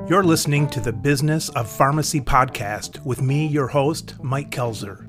You're listening to the Business of Pharmacy podcast with me, your host, Mike Kelzer.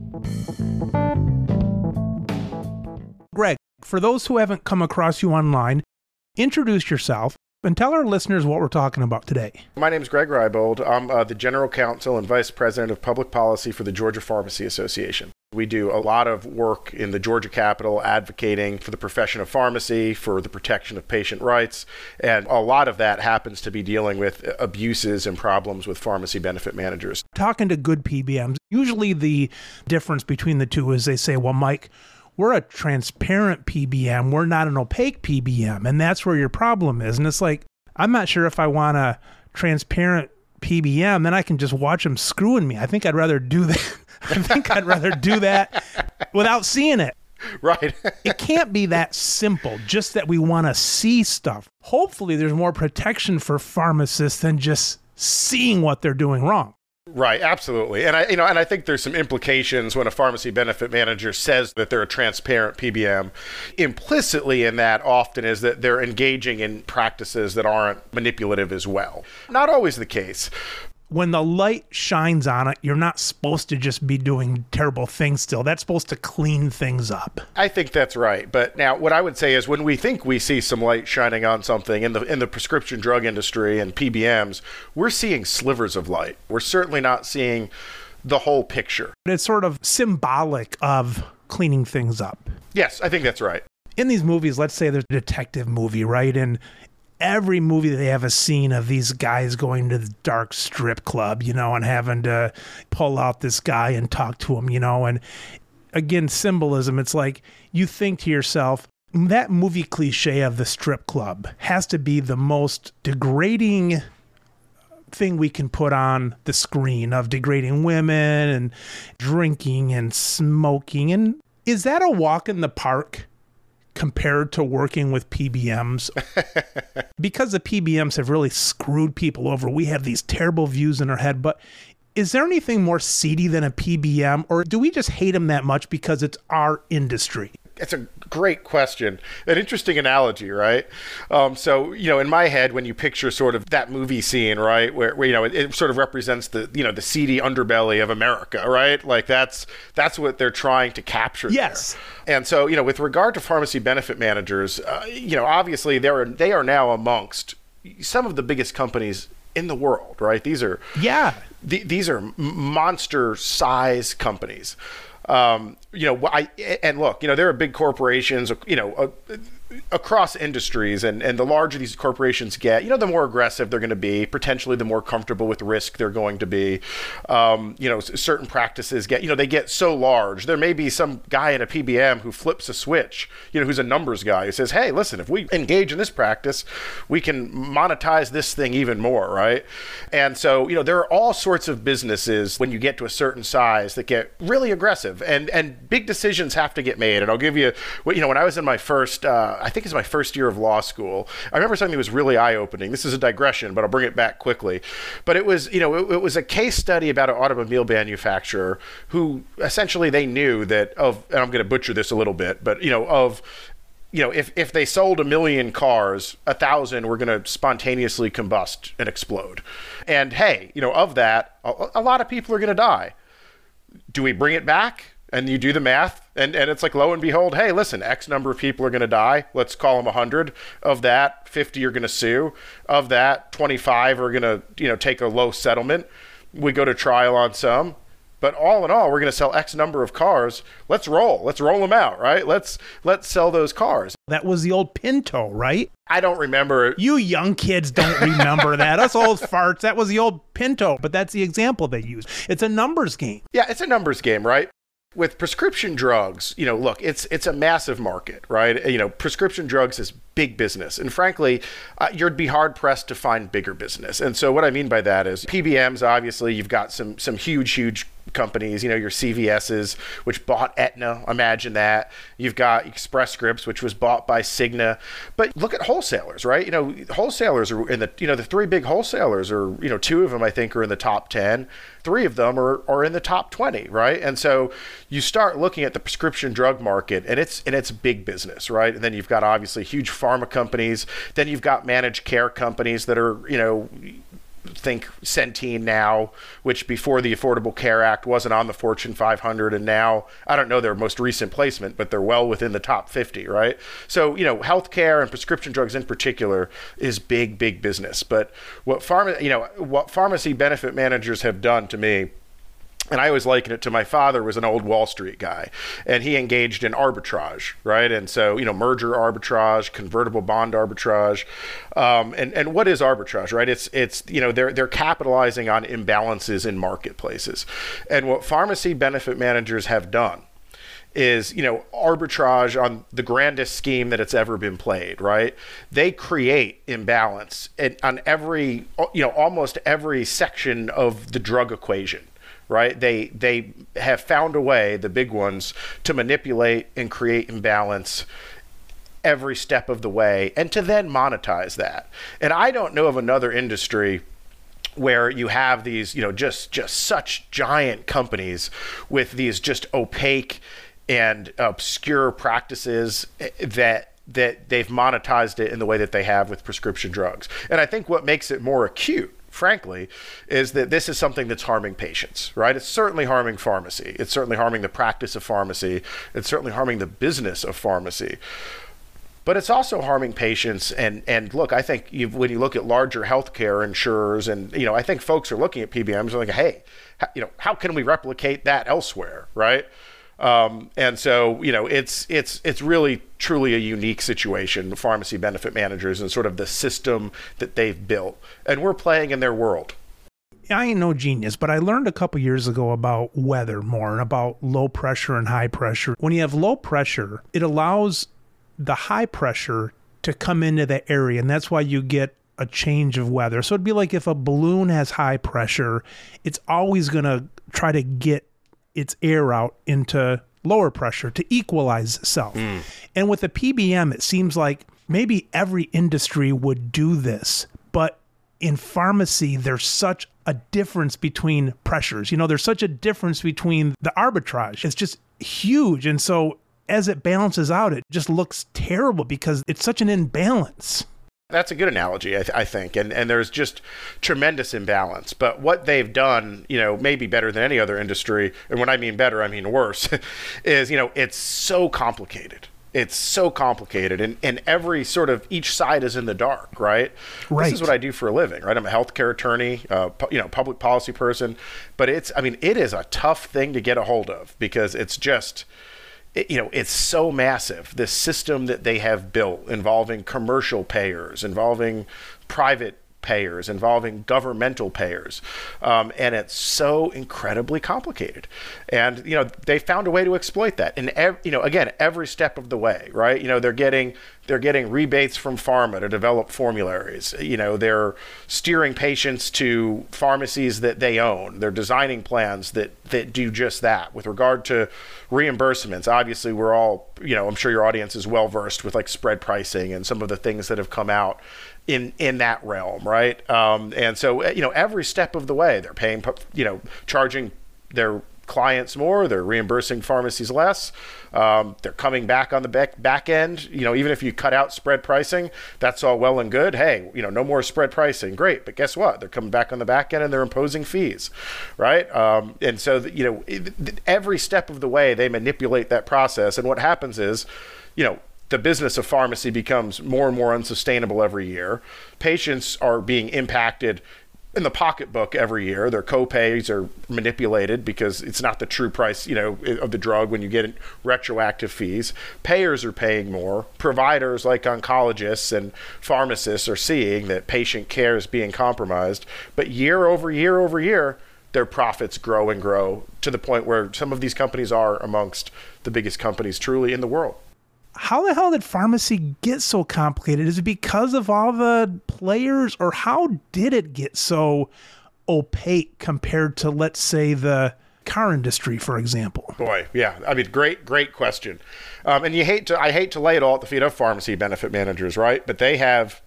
Greg, for those who haven't come across you online, introduce yourself and tell our listeners what we're talking about today. My name is Greg Reibold. I'm the General Counsel and Vice President of Public Policy for the Georgia Pharmacy Association. We do a lot of work in the Georgia Capitol advocating for the profession of pharmacy, for the protection of patient rights, and a lot of that happens to be dealing with abuses and problems with pharmacy benefit managers. Talking to good PBMs, usually the difference between the two is they say, well, Mike, we're a transparent PBM, we're not an opaque PBM, and that's where your problem is. And it's like, I'm not sure if I want a transparent PBM, then I can just watch them screwing me. I think I'd rather do that. I think I'd rather do that without seeing it. Right. It can't be that simple, just that we want to see stuff. Hopefully there's more protection for pharmacists than just seeing what they're doing wrong. Right, absolutely. And I think there's some implications when a pharmacy benefit manager says that they're a transparent PBM. Implicitly in that often is that they're engaging in practices that aren't manipulative as well. Not always the case. When the light shines on it, you're not supposed to just be doing terrible things still. That's supposed to clean things up. I think that's right. But now what I would say is when we think we see some light shining on something in the prescription drug industry and PBMs, we're seeing slivers of light. We're certainly not seeing the whole picture. It's sort of symbolic of cleaning things up. Yes, I think that's right. In these movies, let's say there's a detective movie, right? And every movie they have a scene of these guys going to the dark strip club, and having to pull out this guy and talk to him, and again, symbolism. It's like you think to yourself, that movie cliche of the strip club has to be the most degrading thing we can put on the screen, of degrading women and drinking and smoking. And is that a walk in the park compared to working with PBMs? Because the PBMs have really screwed people over, we have these terrible views in our head, but is there anything more seedy than a PBM, or do we just hate them that much because it's our industry? It's a great question. An interesting analogy, right? So, in my head, when you picture sort of that movie scene, right, where it sort of represents the, the seedy underbelly of America, right? Like that's what they're trying to capture. Yes. There. And so, with regard to pharmacy benefit managers, obviously they are now amongst some of the biggest companies in the world, right? These are these are monster size companies. And look, there are big corporations, across industries, and the larger these corporations get, the more aggressive they're going to be, potentially the more comfortable with risk they're going to be. Certain practices they get so large. There may be some guy in a PBM who flips a switch, who's a numbers guy, who says, hey, listen, if we engage in this practice, we can monetize this thing even more, right? And so, there are all sorts of businesses when you get to a certain size that get really aggressive, and big decisions have to get made. And I'll give you, when I was in my first, I think it's my first year of law school, I remember something that was really eye-opening. This is a digression, but I'll bring it back quickly. But it was, it was a case study about an automobile manufacturer who essentially they knew that and I'm going to butcher this a little bit, but, if they sold 1 million cars, 1,000 were going to spontaneously combust and explode. And hey, of that, a lot of people are going to die. Do we bring it back? And you do the math, and it's like, lo and behold, hey, listen, X number of people are going to die. Let's call them 100. Of that, 50 are going to sue. Of that, 25 are going to, take a low settlement. We go to trial on some. But all in all, we're going to sell X number of cars. Let's roll them out, right? Let's sell those cars. That was the old Pinto, right? I don't remember. You young kids don't remember that. Us old farts, that was the old Pinto. But that's the example they use. It's a numbers game. Yeah, it's a numbers game, right? With prescription drugs, look, it's a massive market, right? Prescription drugs is big business. And frankly, you'd be hard pressed to find bigger business. And so what I mean by that is PBMs, obviously, you've got some huge companies, your CVS's, which bought Aetna, imagine that. You've got Express Scripts, which was bought by Cigna. But look at wholesalers, right? Wholesalers are in the, the three big wholesalers are, 2 of them, I think, are in the top 10. 3 of them are in the top 20, right? And so you start looking at the prescription drug market, and it's big business, right? And then you've got obviously huge pharma companies. Then you've got managed care companies that are, think Centene now, which before the Affordable Care Act wasn't on the Fortune 500, and now, I don't know their most recent placement, but they're well within the top 50, right? So, healthcare and prescription drugs in particular is big, big business. But what pharmacy benefit managers have done to me, and I always liken it to my father was an old Wall Street guy, and he engaged in arbitrage, right? And so, merger arbitrage, convertible bond arbitrage, and what is arbitrage, right? It's they're capitalizing on imbalances in marketplaces, and what pharmacy benefit managers have done is, arbitrage on the grandest scheme that it's ever been played, right? They create imbalance on every, almost every section of the drug equation. Right? They have found a way, the big ones, to manipulate and create imbalance every step of the way, and to then monetize that. And I don't know of another industry where you have these, just such giant companies with these just opaque and obscure practices that they've monetized it in the way that they have with prescription drugs. And I think what makes it more acute, frankly, is that this is something that's harming patients, right? It's certainly harming pharmacy. It's certainly harming the practice of pharmacy. It's certainly harming the business of pharmacy. But it's also harming patients. And look, I think when you look at larger healthcare insurers, and I think folks are looking at PBMs and like, hey, how can we replicate that elsewhere, right? And so, it's really truly a unique situation, pharmacy benefit managers and sort of the system that they've built. And we're playing in their world. I ain't no genius, but I learned a couple years ago about weather more and about low pressure and high pressure. When you have low pressure, it allows the high pressure to come into the area, and that's why you get a change of weather. So it'd be like if a balloon has high pressure, it's always going to try to get its air out into lower pressure to equalize itself. And with the PBM, it seems like maybe every industry would do this, but in pharmacy, there's such a difference between pressures. There's such a difference between the arbitrage. It's just huge. And so as it balances out, it just looks terrible because it's such an imbalance. That's a good analogy, I think, and there's just tremendous imbalance. But what they've done, maybe better than any other industry, and when I mean better, I mean worse, is, it's so complicated. It's so complicated, and every sort of each side is in the dark, right? This is what I do for a living, right? I'm a healthcare attorney, public policy person, but it is a tough thing to get a hold of because it's just, it's so massive, this system that they have built involving commercial payers, involving private payers, involving governmental payers. And it's so incredibly complicated. And, they found a way to exploit that. And, again, every step of the way, right? They're getting rebates from pharma to develop formularies. They're steering patients to pharmacies that they own. They're designing plans that do just that. With regard to reimbursements, obviously we're all, I'm sure your audience is well versed with like spread pricing and some of the things that have come out in that realm, right? And so, every step of the way, they're paying, charging their clients more, they're reimbursing pharmacies less, they're coming back on the back end, even if you cut out spread pricing, that's all well and good. Hey, no more spread pricing, great, but guess what? They're coming back on the back end and they're imposing fees, right? And so, every step of the way, they manipulate that process, and what happens is, the business of pharmacy becomes more and more unsustainable every year. Patients are being impacted in the pocketbook every year. Their co-pays are manipulated because it's not the true price, of the drug when you get retroactive fees. Payers are paying more. Providers like oncologists and pharmacists are seeing that patient care is being compromised. But year over year over year, their profits grow and grow to the point where some of these companies are amongst the biggest companies truly in the world. How the hell did pharmacy get so complicated? Is it because of all the players, or how did it get so opaque compared to, let's say, the car industry, for example? Boy, yeah. Great question. And I hate to lay it all at the feet of pharmacy benefit managers, right? But they've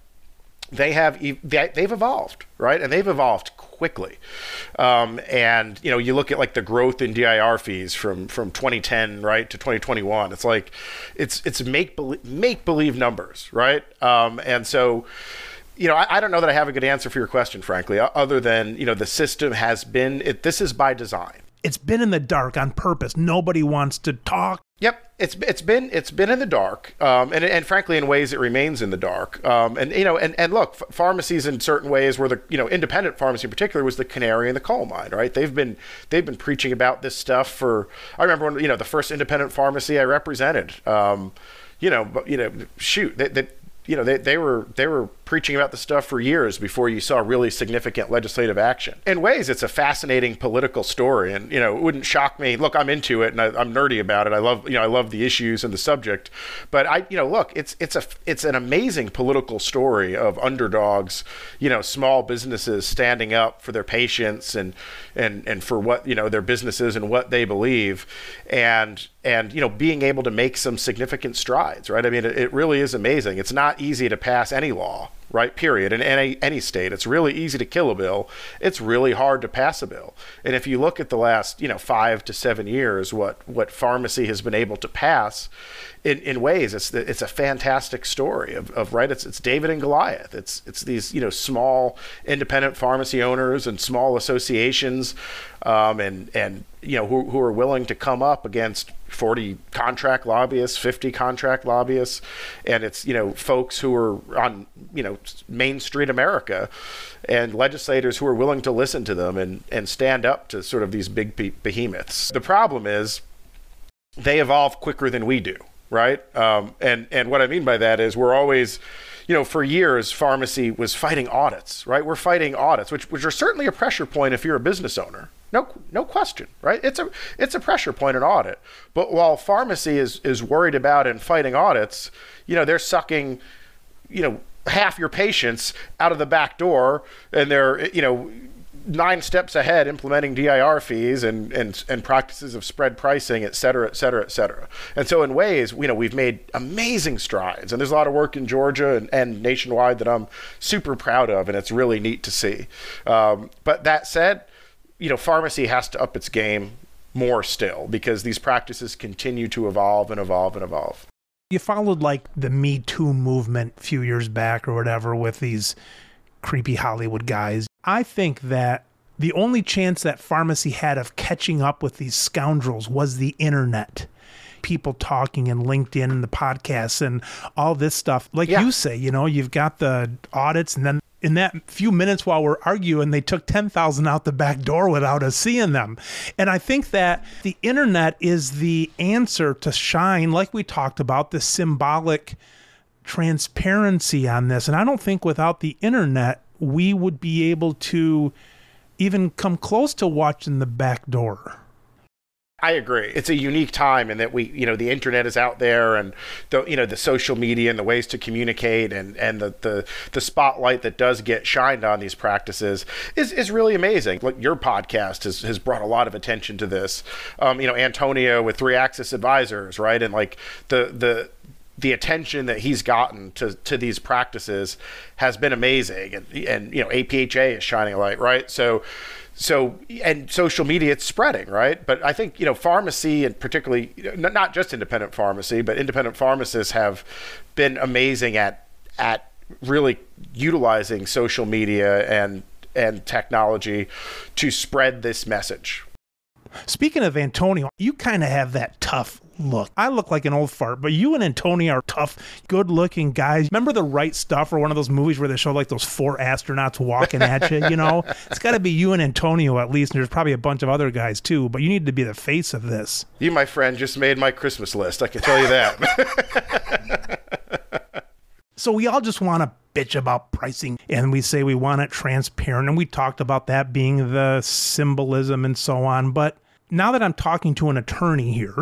evolved, right? And they've evolved quickly. And, you look at like the growth in DIR fees from 2010, right, to 2021. It's like, it's make believe numbers, right? And so, I don't know that I have a good answer for your question, frankly, other than, the system has been, this is by design. It's been in the dark on purpose. Nobody wants to talk. Yep, it's been in the dark, and frankly, in ways it remains in the dark. And look, pharmacies in certain ways were the independent pharmacy in particular was the canary in the coal mine, right? They've been preaching about this stuff for. I remember when the first independent pharmacy I represented. They were preaching about the stuff for years before you saw really significant legislative action. In ways, it's a fascinating political story, and it wouldn't shock me. Look, I'm into it, and I'm nerdy about it. I love the issues and the subject. But look, it's an amazing political story of underdogs, small businesses standing up for their patients and for what their businesses and what they believe, and being able to make some significant strides, right? I mean, it really is amazing. It's not easy to pass any law, right? Period. In any state, it's really easy to kill a bill. It's really hard to pass a bill. And if you look at the last 5 to 7 years, what pharmacy has been able to pass, in ways, it's a fantastic story of right. It's David and Goliath. It's these small independent pharmacy owners and small associations, and who are willing to come up against 40 contract lobbyists, 50 contract lobbyists, and it's folks who are on Main Street America, and legislators who are willing to listen to them and stand up to sort of these big behemoths. The problem is they evolve quicker than we do, right? And what I mean by that is we're always, for years, pharmacy was fighting audits, right? We're fighting audits, which are certainly a pressure point if you're a business owner. No question, right? It's a pressure point, an audit. But while pharmacy is worried about and fighting audits, they're sucking, half your patients out of the back door, and they're 9 steps ahead implementing DIR fees and practices of spread pricing, et cetera, et cetera, et cetera. And so in ways, we've made amazing strides, and there's a lot of work in Georgia and nationwide that I'm super proud of, and it's really neat to see. But that said, pharmacy has to up its game more still, because these practices continue to evolve and evolve and evolve. You followed like the Me Too movement a few years back or whatever with these creepy Hollywood guys. I think that the only chance that pharmacy had of catching up with these scoundrels was the internet. People talking and LinkedIn and the podcasts and all this stuff. Like you say, you've got the audits, and then in that few minutes while we're arguing, they took 10,000 out the back door without us seeing them. And I think that the internet is the answer to shine, like we talked about, the symbolic transparency on this. And I don't think without the internet, we would be able to even come close to watching the back door. I agree. It's a unique time in that the internet is out there, and the social media and the ways to communicate and the spotlight that does get shined on these practices is really amazing. Like your podcast has brought a lot of attention to this. Antonio with 3 Axis Advisors, right? And like the attention that he's gotten to these practices has been amazing. And APHA is shining a light, right? So and social media, it's spreading, right? But I think, pharmacy, and particularly not just independent pharmacy, but independent pharmacists have been amazing at really utilizing social media and technology to spread this message. Speaking of Antonio, you kind of have that tough look. I look like an old fart, but you and Antonio are tough, good-looking guys. Remember The Right Stuff, or one of those movies where they show like those 4 astronauts walking at you, It's got to be you and Antonio at least, and there's probably a bunch of other guys too, but you need to be the face of this. You, my friend, just made my Christmas list, I can tell you that. So we all just want to bitch about pricing, and we say we want it transparent, and we talked about that being the symbolism and so on. But now that I'm talking to an attorney here,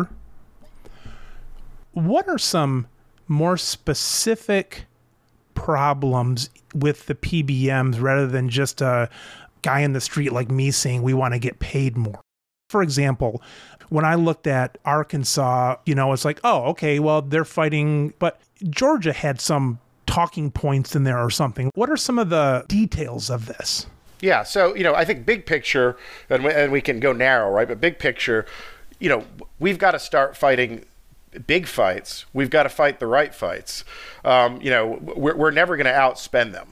what are some more specific problems with the PBMs rather than just a guy in the street like me saying we want to get paid more? For example, when I looked at Arkansas, it's like, oh, okay, well, they're fighting, but Georgia had some talking points in there or something. What are some of the details of this? Yeah, so, I think big picture, and we can go narrow, right? But big picture, we've got to start fighting big fights. We've got to fight the right fights. We're never going to outspend them.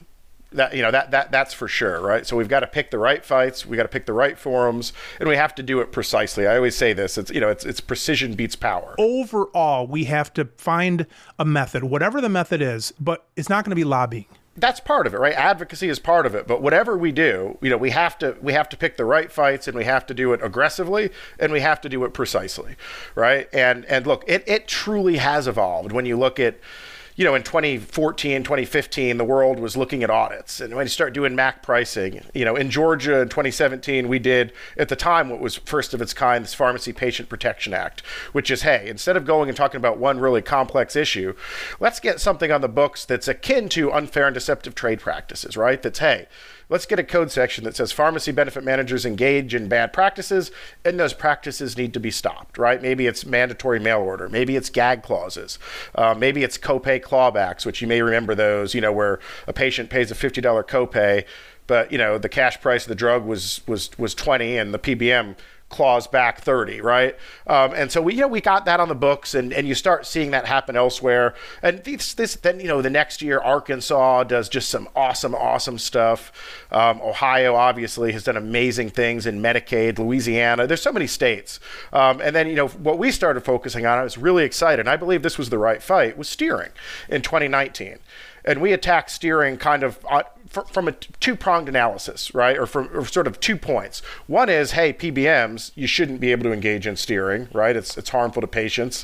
That's for sure, right? So we've got to pick the right fights, we got to pick the right forums, and we have to do it precisely. I always say this: it's precision beats power. Overall, we have to find a method, whatever the method is, but it's not going to be lobbying. That's part of it, right? Advocacy is part of it, but whatever we do, we have to pick the right fights, and we have to do it aggressively, and we have to do it precisely, right? And look, it truly has evolved. When you look at, in 2014, 2015, the world was looking at audits. And when you start doing MAC pricing, in Georgia in 2017, we did, at the time, what was first of its kind, this Pharmacy Patient Protection Act, which is, hey, instead of going and talking about one really complex issue, let's get something on the books that's akin to unfair and deceptive trade practices, right? That's, hey, let's get a code section that says pharmacy benefit managers engage in bad practices, and those practices need to be stopped, right? Maybe it's mandatory mail order. Maybe it's gag clauses. Maybe it's copay clawbacks, which you may remember those, where a patient pays a $50 copay, but, the cash price of the drug was 20 and the PBM clause back 30, right? And so we got that on the books, and you start seeing that happen elsewhere. And then the next year, Arkansas does just some awesome stuff. Ohio obviously has done amazing things in Medicaid. Louisiana, there's so many states. And then what we started focusing on, I was really excited, and I believe this was the right fight, was steering in 2019. And we attacked steering kind of from a two-pronged analysis, right? Or sort of 2 points. One is, hey, PBMs, you shouldn't be able to engage in steering, right? It's harmful to patients.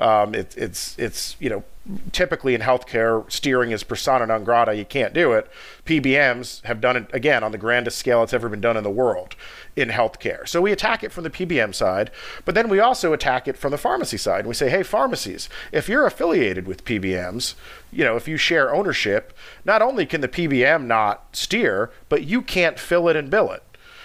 It's typically in healthcare, steering is persona non grata. You can't do it. PBMs have done it, again, on the grandest scale it's ever been done in the world in healthcare. So we attack it from the PBM side, but then we also attack it from the pharmacy side. And we say, hey, pharmacies, if you're affiliated with PBMs, if you share ownership, not only can the PBM not steer, but you can't fill it and bill it.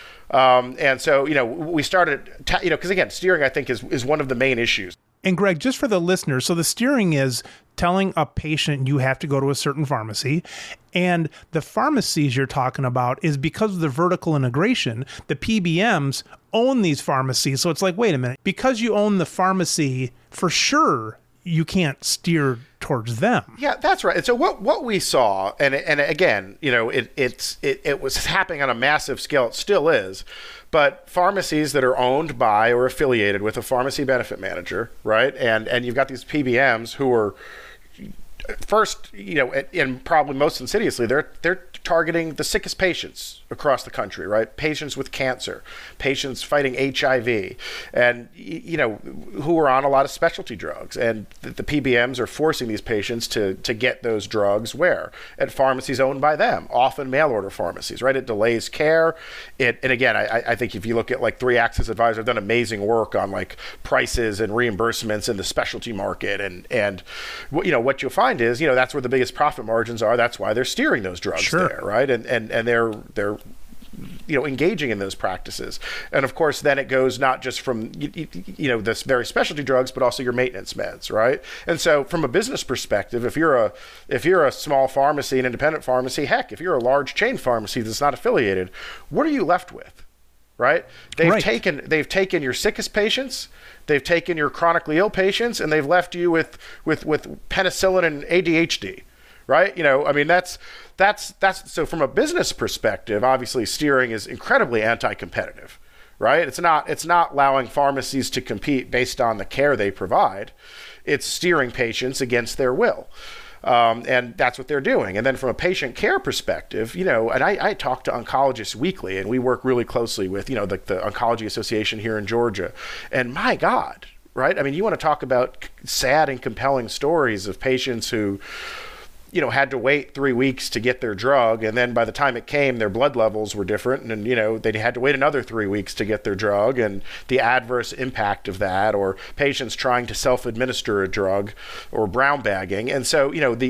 And so, we started, because again, steering, I think, is one of the main issues. And Greg, just for the listeners, so the steering is telling a patient you have to go to a certain pharmacy, and the pharmacies you're talking about is because of the vertical integration, the PBMs own these pharmacies. So it's like, wait a minute, because you own the pharmacy, for sure, you can't steer towards them. Yeah, that's right. And so what we saw, and again, it was happening on a massive scale. It still is. But pharmacies that are owned by or affiliated with a pharmacy benefit manager, right? And you've got these PBMs who are first, and probably most insidiously, they're targeting the sickest patients across the country, right? Patients with cancer, patients fighting HIV, and who are on a lot of specialty drugs. And the PBMs are forcing these patients to get those drugs where? At pharmacies owned by them, often mail order pharmacies, right? It delays care. And again, I think if you look at like 3 Axis Advisors, have done amazing work on like prices and reimbursements in the specialty market. And what you'll find is, that's where the biggest profit margins are. That's why they're steering those drugs there, right? And they're engaging in those practices. And of course, then it goes not just from, this very specialty drugs, but also your maintenance meds, right? And so from a business perspective, if you're a small pharmacy, an independent pharmacy, heck, if you're a large chain pharmacy that's not affiliated, what are you left with, right? They've taken your sickest patients, they've taken your chronically ill patients, and they've left you with penicillin and ADHD, right? That's so from a business perspective, obviously steering is incredibly anti-competitive, right? It's not allowing pharmacies to compete based on the care they provide. It's steering patients against their will. And that's what they're doing. And then from a patient care perspective, and I talk to oncologists weekly, and we work really closely with, the Oncology Association here in Georgia. And my God, right? I mean, you want to talk about sad and compelling stories of patients who, had to wait 3 weeks to get their drug. And then by the time it came, their blood levels were different. And, they had to wait another 3 weeks to get their drug, and the adverse impact of that, or patients trying to self-administer a drug or brown bagging. And so,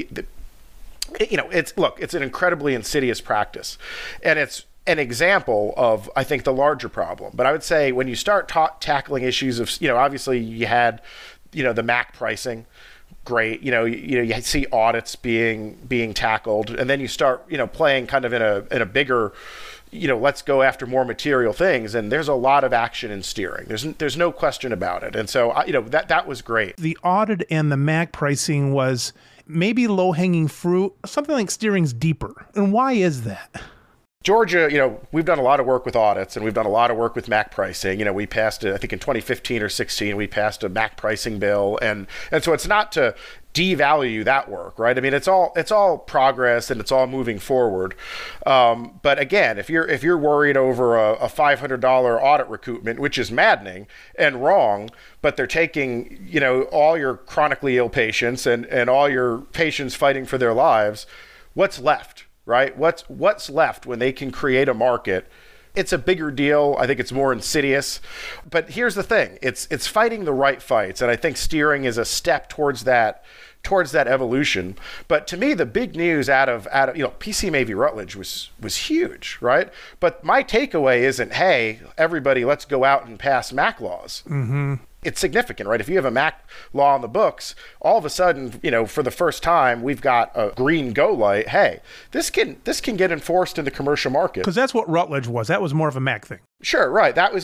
it's an incredibly insidious practice. And it's an example of, I think, the larger problem. But I would say when you start tackling issues of, obviously you had, the MAC pricing, great. You see audits being tackled, and then you start, playing kind of in a bigger, let's go after more material things. And there's a lot of action in steering. There's no question about it. And so, that was great. The audit and the MAC pricing was maybe low-hanging fruit, something like steering's deeper. And why is that? Georgia, we've done a lot of work with audits, and we've done a lot of work with MAC pricing. We passed, I think in 2015 or 16, we passed a MAC pricing bill. And so it's not to devalue that work, right? I mean, it's all progress and it's all moving forward. But again, if you're worried over a $500 audit recoupment, which is maddening and wrong, but they're taking, all your chronically ill patients and all your patients fighting for their lives, what's left? Right? What's left when they can create a market? It's a bigger deal. I think it's more insidious. But here's the thing. It's fighting the right fights. And I think steering is a step towards that evolution. But to me, the big news out of PCMA v. Rutledge was huge, right? But my takeaway isn't, hey, everybody, let's go out and pass MAC laws. Mm-hmm. It's significant, right? If you have a MAC law on the books, all of a sudden, for the first time, we've got a green go light. Hey, this can get enforced in the commercial market. Because that's what Rutledge was. That was more of a MAC thing. Sure, right. That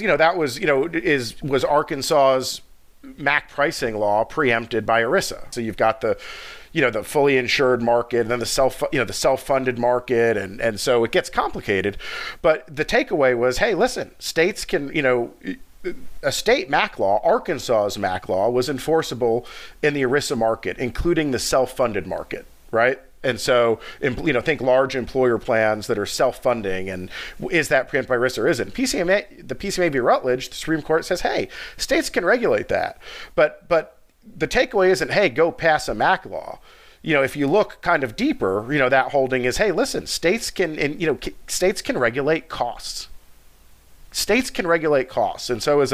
was Arkansas's MAC pricing law preempted by ERISA. So you've got the fully insured market and then the self-funded market. And so it gets complicated. But the takeaway was, hey, listen, states can, a state MAC law, Arkansas's MAC law, was enforceable in the ERISA market, including the self-funded market, right? And so, think large employer plans that are self-funding, and is that preempted by ERISA or isn't? The PCMA v. Rutledge, the Supreme Court says, hey, states can regulate that. But the takeaway isn't, hey, go pass a MAC law. If you look kind of deeper, that holding is, hey, listen, states can regulate costs. States can regulate costs. And so as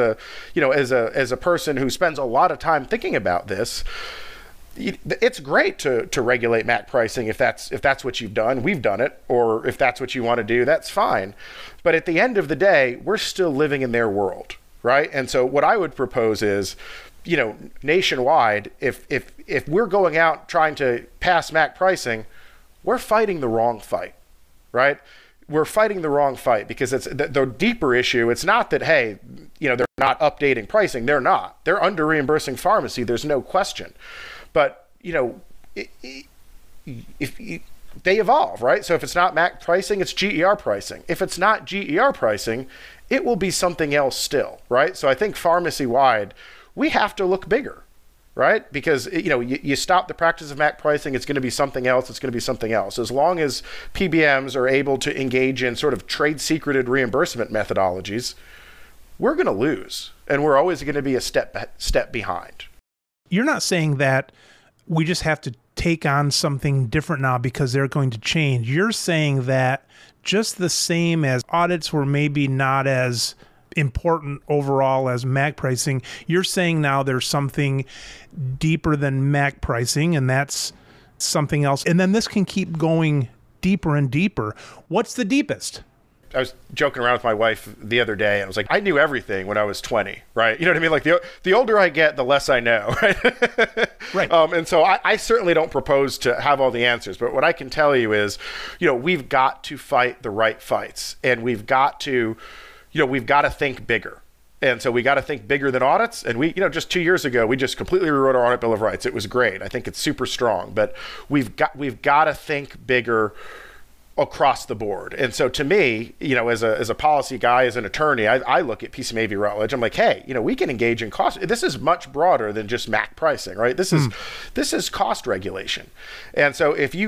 a person who spends a lot of time thinking about this, it's great to regulate MAC pricing if that's what you've done. We've done it. Or if that's what you want to do, that's fine. But at the end of the day, we're still living in their world, right? And so what I would propose is, nationwide, if we're going out trying to pass MAC pricing, we're fighting the wrong fight, right? We're fighting the wrong fight because it's the deeper issue. It's not that, hey, they're not updating pricing. They're not. They're under reimbursing pharmacy. There's no question. But, if they evolve, right? So if it's not MAC pricing, it's GER pricing. If it's not GER pricing, it will be something else still, right? So I think pharmacy-wide, we have to look bigger. Right? Because, you stop the practice of MAC pricing, it's going to be something else. It's going to be something else. As long as PBMs are able to engage in sort of trade secreted reimbursement methodologies, we're going to lose. And we're always going to be a step behind. You're not saying that we just have to take on something different now because they're going to change. You're saying that just the same as audits were maybe not as important overall as MAC pricing, you're saying now there's something deeper than MAC pricing, and that's something else. And then this can keep going deeper and deeper. What's the deepest? I was joking around with my wife the other day, and I was like, I knew everything when I was 20, right? You know what I mean? Like the older I get, the less I know, right? Right. And so I certainly don't propose to have all the answers, but what I can tell you is, we've got to fight the right fights, and we've got to think bigger. And so we got to think bigger than audits. And we, just 2 years ago, we just completely rewrote our audit bill of rights. It was great. I think it's super strong, but we've got to think bigger across the board. And so to me, as a policy guy, as an attorney, I look at PCMA v. Rutledge. I'm like, hey, we can engage in cost. This is much broader than just MAC pricing, right? This is cost regulation. And so if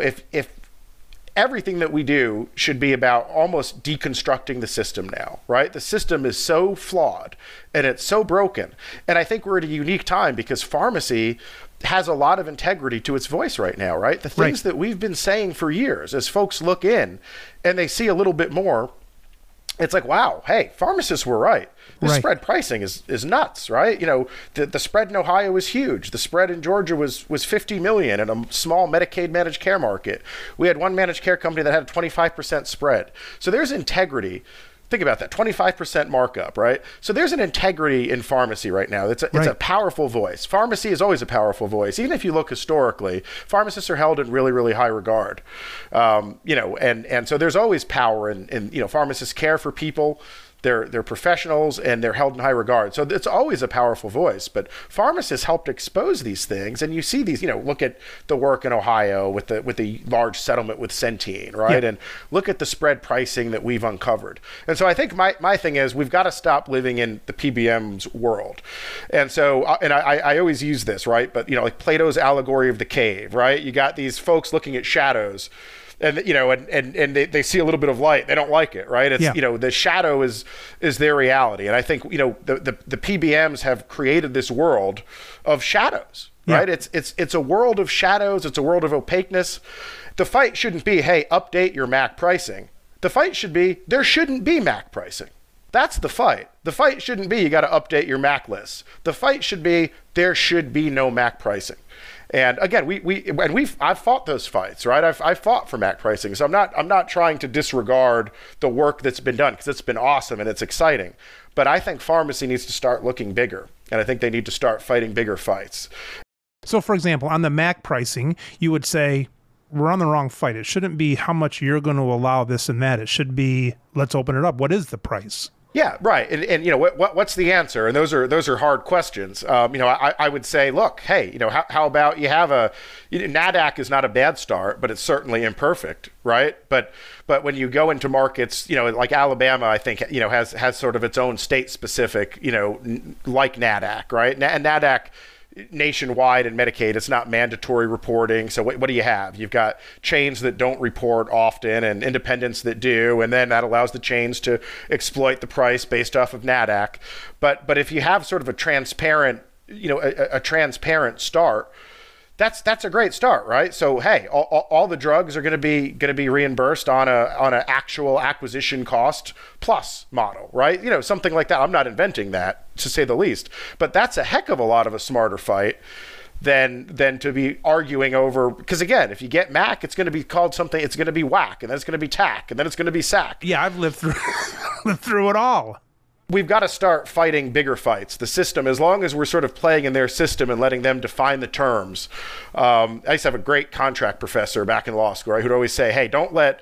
everything that we do should be about almost deconstructing the system now, right? The system is so flawed and it's so broken. And I think we're at a unique time because pharmacy has a lot of integrity to its voice right now, right? The things that we've been saying for years, as folks look in and they see a little bit more, it's like, wow, hey, pharmacists were right. This spread pricing is nuts, right? The spread in Ohio was huge. The spread in Georgia was $50 million in a small Medicaid managed care market. We had one managed care company that had a 25% spread. So there's integrity. Think about that, 25% markup, right? So there's an integrity in pharmacy right now. It's a powerful voice. Pharmacy is always a powerful voice. Even if you look historically, pharmacists are held in really, really high regard. And so there's always power in pharmacists care for people. they're professionals and they're held in high regard. So it's always a powerful voice. But pharmacists helped expose these things, and you see these. Look at the work in Ohio with the large settlement with Centene, right? Yeah. And look at the spread pricing that we've uncovered. And so I think my thing is we've got to stop living in the PBM's world. And so I always use this, right? But like Plato's allegory of the cave, right? You got these folks looking at shadows. And they see a little bit of light. They don't like it, right? It's the shadow is their reality. And I think the PBMs have created this world of shadows, right? It's a world of shadows. It's a world of opaqueness. The fight shouldn't be, hey, update your MAC pricing. The fight should be there shouldn't be MAC pricing. That's the fight. The fight shouldn't be you got to update your MAC list. The fight should be there should be no MAC pricing. And again, I've fought those fights, right? I've fought for MAC pricing, so I'm not trying to disregard the work that's been done because it's been awesome and it's exciting. But I think pharmacy needs to start looking bigger, and I think they need to start fighting bigger fights. So, for example, on the MAC pricing, you would say we're on the wrong fight. It shouldn't be how much you're going to allow this and that. It should be let's open it up. What is the price? Yeah, right. And what's the answer? And those are hard questions. I would say, look, hey, how about you have NADAC is not a bad start, but it's certainly imperfect, right? But when you go into markets, like Alabama, I think, has sort of its own state specific, like NADAC, right? And NADAC nationwide and Medicaid, it's not mandatory reporting. So what do you have? You've got chains that don't report often and independents that do, and then that allows the chains to exploit the price based off of NADAC. But if you have sort of a transparent, a transparent start, that's a great start, right? So hey, all the drugs are going to be reimbursed on a actual acquisition cost plus model, right? Something like that. I'm not inventing that, to say the least, but that's a heck of a lot of a smarter fight than to be arguing over. Because again, if you get MAC, it's going to be called something. It's going to be whack, and then it's going to be TAC, and then it's going to be SAC. Yeah, I've lived through it all. We've got to start fighting bigger fights. The system, as long as we're sort of playing in their system and letting them define the terms. I used to have a great contract professor back in law school, right, who'd always say, hey, don't let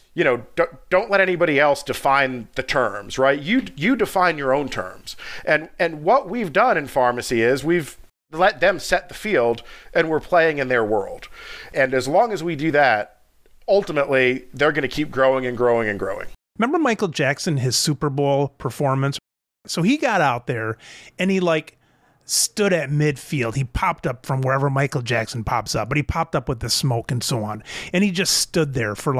anybody else define the terms, right? You define your own terms. And what we've done in pharmacy is we've let them set the field and we're playing in their world. And as long as we do that, ultimately, they're going to keep growing and growing and growing. Remember Michael Jackson, his Super Bowl performance? So he got out there and he stood at midfield. He popped up from wherever Michael Jackson pops up, but he popped up with the smoke and so on. And he just stood there for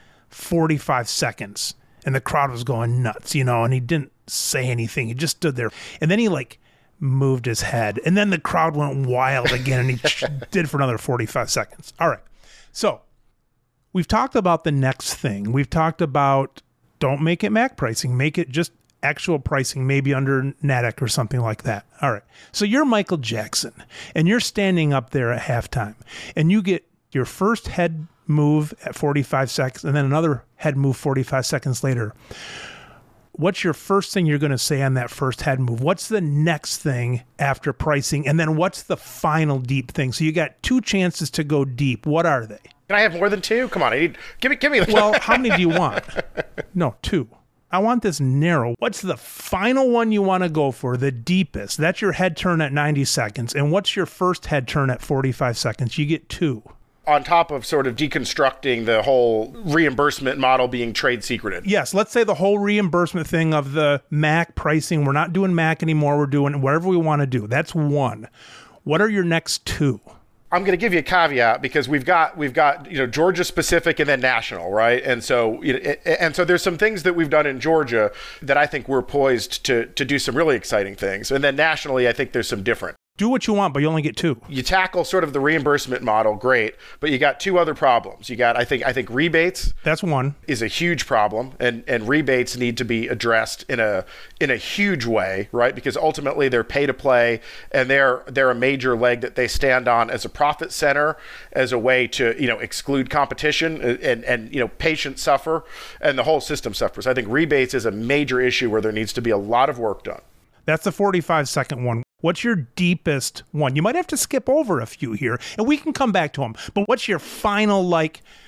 45 seconds and the crowd was going nuts, and he didn't say anything. He just stood there. And then he moved his head and then the crowd went wild again and he did for another 45 seconds. All right. So we've talked about the next thing. We've talked about don't make it MAC pricing. Make it just actual pricing, maybe under NADAC or something like that. All right. So you're Michael Jackson, and you're standing up there at halftime, and you get your first head move at 45 seconds, and then another head move 45 seconds later. What's your first thing you're going to say on that first head move? What's the next thing after pricing? And then what's the final deep thing? So you got two chances to go deep. What are they? Can I have more than two? Come on, give me. Well, how many do you want? No, two. I want this narrow. What's the final one you want to go for, the deepest? That's your head turn at 90 seconds. And what's your first head turn at 45 seconds? You get two. On top of sort of deconstructing the whole reimbursement model being trade secreted. Yes, let's say the whole reimbursement thing of the MAC pricing. We're not doing MAC anymore. We're doing whatever we want to do. That's one. What are your next two? I'm going to give you a caveat because we've got Georgia specific and then national, right? And so there's some things that we've done in Georgia that I think we're poised to do some really exciting things. And then nationally, I think there's some different. Do what you want, but you only get two. You tackle sort of the reimbursement model, great, but you got two other problems. You got, I think rebates. That's one. Is a huge problem, and rebates need to be addressed in a huge way, right? Because ultimately they're pay to play, and they're a major leg that they stand on as a profit center, as a way to exclude competition, and patients suffer, and the whole system suffers. I think rebates is a major issue where there needs to be a lot of work done. That's the 45-second one. What's your deepest one? You might have to skip over a few here, and we can come back to them. But what's your final,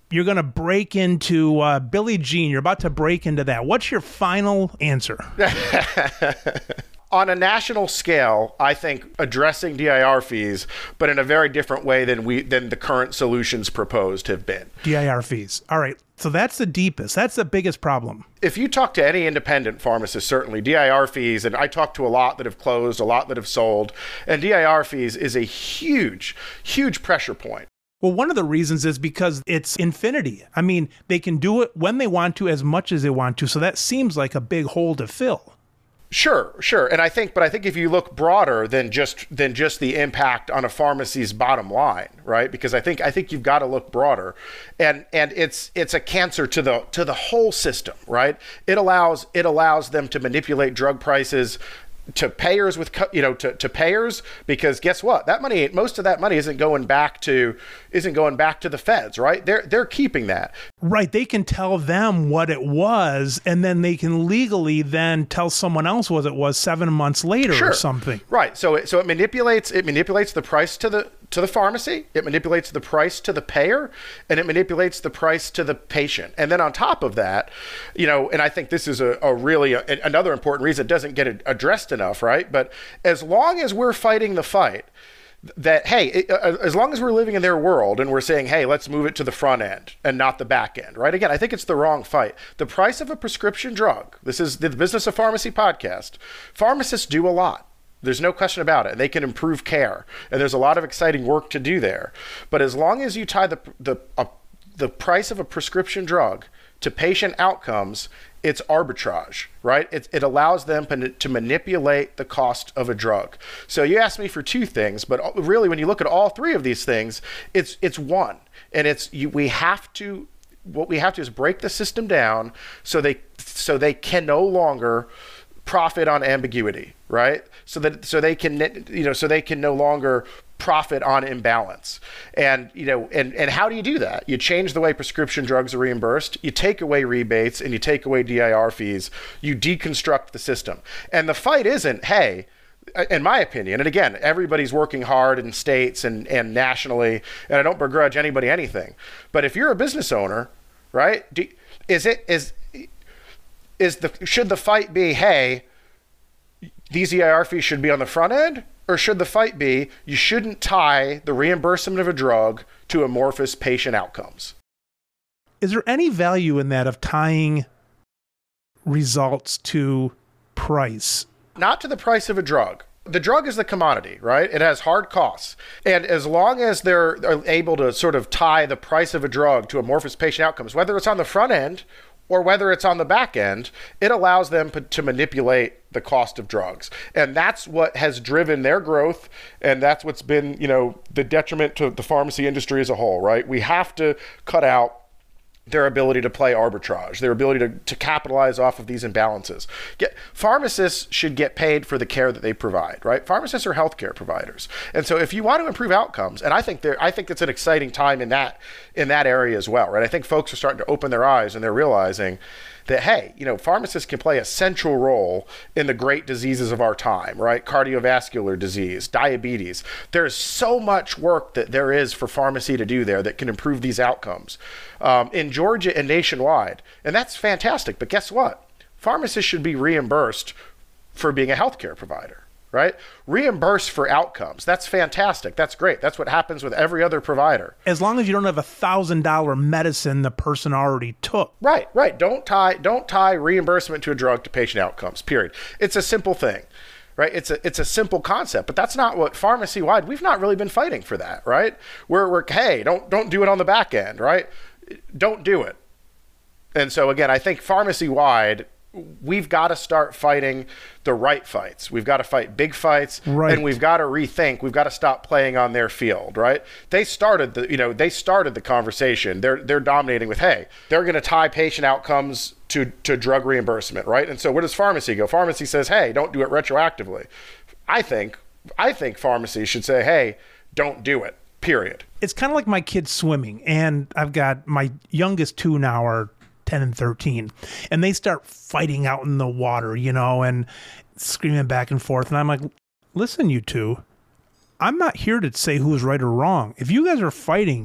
You're going to break into Billie Jean. You're about to break into that. What's your final answer? On a national scale, I think addressing DIR fees, but in a very different way than the current solutions proposed have been. DIR fees. All right. So that's the deepest. That's the biggest problem. If you talk to any independent pharmacist, certainly DIR fees, and I talk to a lot that have closed, a lot that have sold, and DIR fees is a huge, huge pressure point. Well, one of the reasons is because it's infinity. I mean, they can do it when they want to, as much as they want to. So that seems like a big hole to fill. Sure. And I think if you look broader than just the impact on a pharmacy's bottom line, right? Because I think you've got to look broader, and it's a cancer to the whole system, right? It allows them to manipulate drug prices to payers to payers, because guess what? Most of that money isn't going back to the feds, right? They're keeping that. Right. They can tell them what it was, and then they can legally then tell someone else what it was 7 months later or something. Right. So it manipulates the price to the pharmacy, it manipulates the price to the payer, and it manipulates the price to the patient. And then on top of that, and I think this is another important reason it doesn't get addressed enough, right? But as long as we're fighting the fight, that, hey, as long as we're living in their world and we're saying, hey, let's move it to the front end and not the back end, right? Again, I think it's the wrong fight. The price of a prescription drug, this is the Business of Pharmacy podcast, pharmacists do a lot. There's no question about it. They can improve care, and there's a lot of exciting work to do there. But as long as you tie the price of a prescription drug to patient outcomes, it's arbitrage, right? It allows them to manipulate the cost of a drug. So you asked me for two things, but really when you look at all three of these things, it's one. And what we have to is break the system down so they can no longer profit on ambiguity, right? So they can no longer profit on imbalance. And how do you do that? You change the way prescription drugs are reimbursed, you take away rebates, and you take away DIR fees, you deconstruct the system. And the fight isn't, hey, in my opinion, and again, everybody's working hard in states and nationally, and I don't begrudge anybody anything, but if you're a business owner, right, should the fight be, hey, these DIR fees should be on the front end? Or should the fight be, you shouldn't tie the reimbursement of a drug to amorphous patient outcomes? Is there any value in that, of tying results to price? Not to the price of a drug. The drug is the commodity, right? It has hard costs. And as long as they're able to sort of tie the price of a drug to amorphous patient outcomes, whether it's on the front end or whether it's on the back end, it allows them to manipulate the cost of drugs. And that's what has driven their growth, and that's what's been, the detriment to the pharmacy industry as a whole, right? We have to cut out their ability to play arbitrage, their ability to capitalize off of these imbalances. Pharmacists should get paid for the care that they provide, right? Pharmacists are healthcare providers. And so if you want to improve outcomes, and I think it's an exciting time in that area as well, right? I think folks are starting to open their eyes and they're realizing that, hey, pharmacists can play a central role in the great diseases of our time, right? Cardiovascular disease, diabetes. There's so much work that there is for pharmacy to do there that can improve these outcomes in Georgia and nationwide. And that's fantastic. But guess what? Pharmacists should be reimbursed for being a healthcare provider, right? Reimburse for outcomes. That's fantastic. That's great. That's what happens with every other provider. As long as you don't have $1,000 medicine the person already took. Right. Don't tie reimbursement to a drug to patient outcomes, period. It's a simple thing, right? It's a simple concept, but that's not what pharmacy-wide, we've not really been fighting for that, right? We're hey, don't do it on the back end, right? Don't do it. And so again, I think pharmacy-wide, we've got to start fighting the right fights. We've got to fight big fights, right. And we've got to rethink. We've got to stop playing on their field, right? They started the conversation. They're dominating with, hey, they're going to tie patient outcomes to drug reimbursement, right? And so where does pharmacy go? Pharmacy says, hey, don't do it retroactively. I think pharmacy should say, hey, don't do it, period. It's kind of like my kids swimming, and I've got my youngest two now are 10 and 13, and they start fighting out in the water, and screaming back and forth. And I'm like, listen, you two, I'm not here to say who's right or wrong. If you guys are fighting,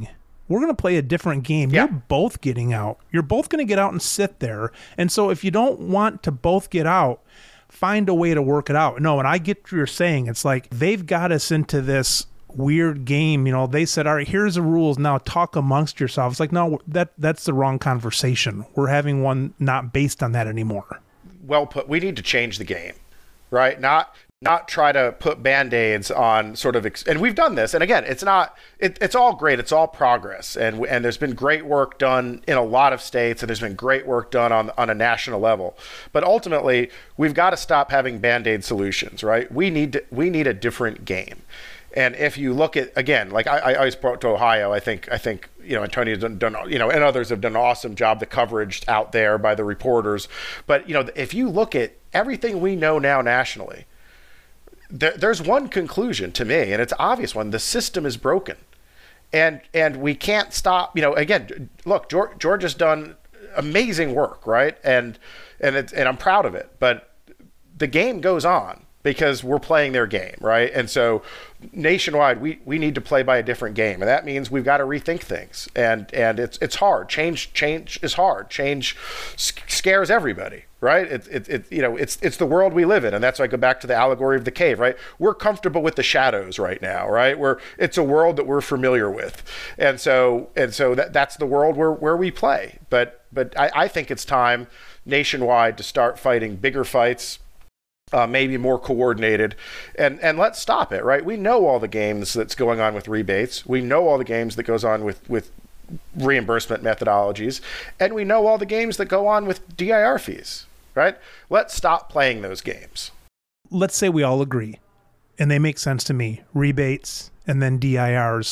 we're going to play a different game. Yeah. You're both getting out. You're both going to get out and sit there. And so if you don't want to both get out, find a way to work it out. No, and I get what you're saying. It's like they've got us into this weird game. You know, they said, all right, here's the rules. Now talk amongst yourselves. Like, no, that's the wrong conversation. We're having one not based on that anymore. Well put. We need to change the game, right? Not try to put Band-Aids on sort of, and we've done this. And again, it's all great. It's all progress. And there's been great work done in a lot of states, and there's been great work done on a national level. But ultimately, we've got to stop having Band-Aid solutions, right? We need a different game. And if you look at, again, like I always brought to Ohio, I think Antonio's done and others have done an awesome job, the coverage out there by the reporters. But if you look at everything we know now nationally, there's one conclusion to me, and it's an obvious one: the system is broken, and we can't stop. Again, look, Georgia's done amazing work, right? And I'm proud of it. But the game goes on because we're playing their game, right? And so nationwide, we need to play by a different game, and that means we've got to rethink things. And it's hard. Change is hard. Change scares everybody, right? It's the world we live in, and that's why I go back to the allegory of the cave, right? We're comfortable with the shadows right now, right? It's a world that we're familiar with, and so that's the world where we play. But I think it's time nationwide to start fighting bigger fights. Maybe more coordinated, and let's stop it, right? We know all the games that's going on with rebates. We know all the games that goes on with reimbursement methodologies, and we know all the games that go on with DIR fees, right? Let's stop playing those games. Let's say we all agree, and they make sense to me, rebates and then DIRs.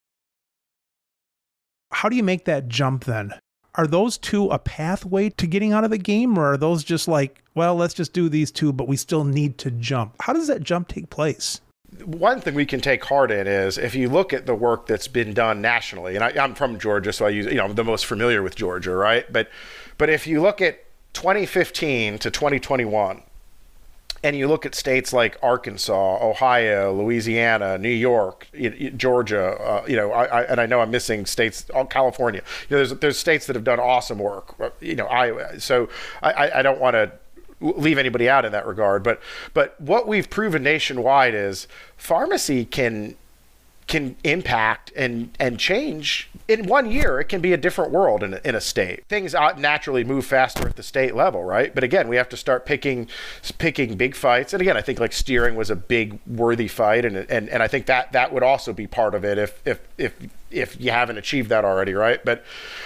How do you make that jump then? Are those two a pathway to getting out of the game, or are those just like, well, let's just do these two, but we still need to jump? How does that jump take place? One thing we can take heart in is if you look at the work that's been done nationally, and I'm from Georgia, so I use, I'm the most familiar with Georgia, right? But if you look at 2015 to 2021, and you look at states like Arkansas, Ohio, Louisiana, New York, Georgia, I know I'm missing states, California. There's states that have done awesome work. Iowa. So I don't want to leave anybody out in that regard. But what we've proven nationwide is pharmacy can impact and change. In 1 year, it can be a different world in a state. Things naturally move faster at the state level, right? But again, we have to start picking big fights. And again, I think like steering was a big worthy fight, and I think that would also be part of it if you haven't achieved that already, right? But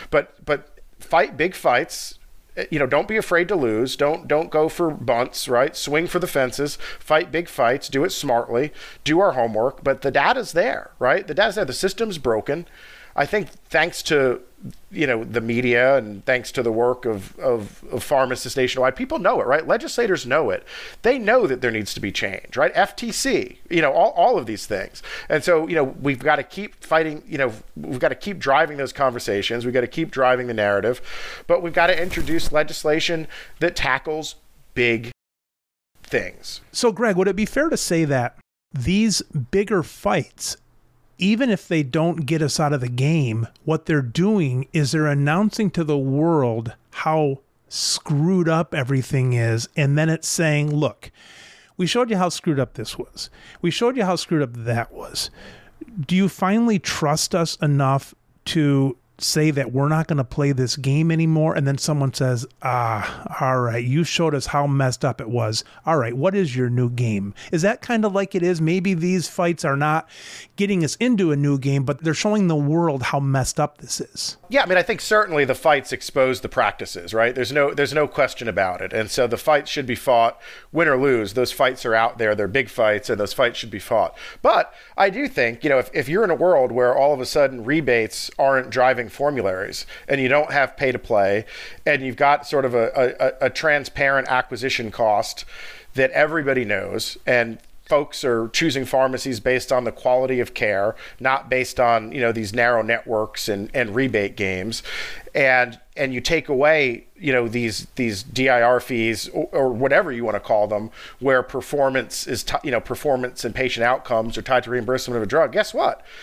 fight big fights. Don't be afraid to lose. Don't go for bunts, right? Swing for the fences, fight big fights, do it smartly, do our homework. But the data's there, right? The data's there. The system's broken. I think thanks to the media and thanks to the work of pharmacists nationwide, people know it, right? Legislators know it. They know that there needs to be change, right? FTC, all of these things. And so, we've got to keep fighting, we've got to keep driving those conversations. We've got to keep driving the narrative, but we've got to introduce legislation that tackles big things. So, Greg, would it be fair to say that these bigger fights, even if they don't get us out of the game, what they're doing is they're announcing to the world how screwed up everything is. And then it's saying, look, we showed you how screwed up this was. We showed you how screwed up that was. Do you finally trust us enough to say that we're not going to play this game anymore? And then someone says, all right, you showed us how messed up it was. All right, what is your new game? Is that kind of like it is? Maybe these fights are not getting us into a new game, but they're showing the world how messed up this is. Yeah, I think certainly the fights expose the practices, right? There's no question about it. And so the fights should be fought, win or lose. Those fights are out there. They're big fights, and those fights should be fought. But I do think, if you're in a world where all of a sudden rebates aren't driving formularies and you don't have pay to play and you've got sort of a transparent acquisition cost that everybody knows, and folks are choosing pharmacies based on the quality of care, not based on these narrow networks and rebate games, and you take away these DIR fees or whatever you want to call them, where performance is performance and patient outcomes are tied to reimbursement of a drug. Guess what?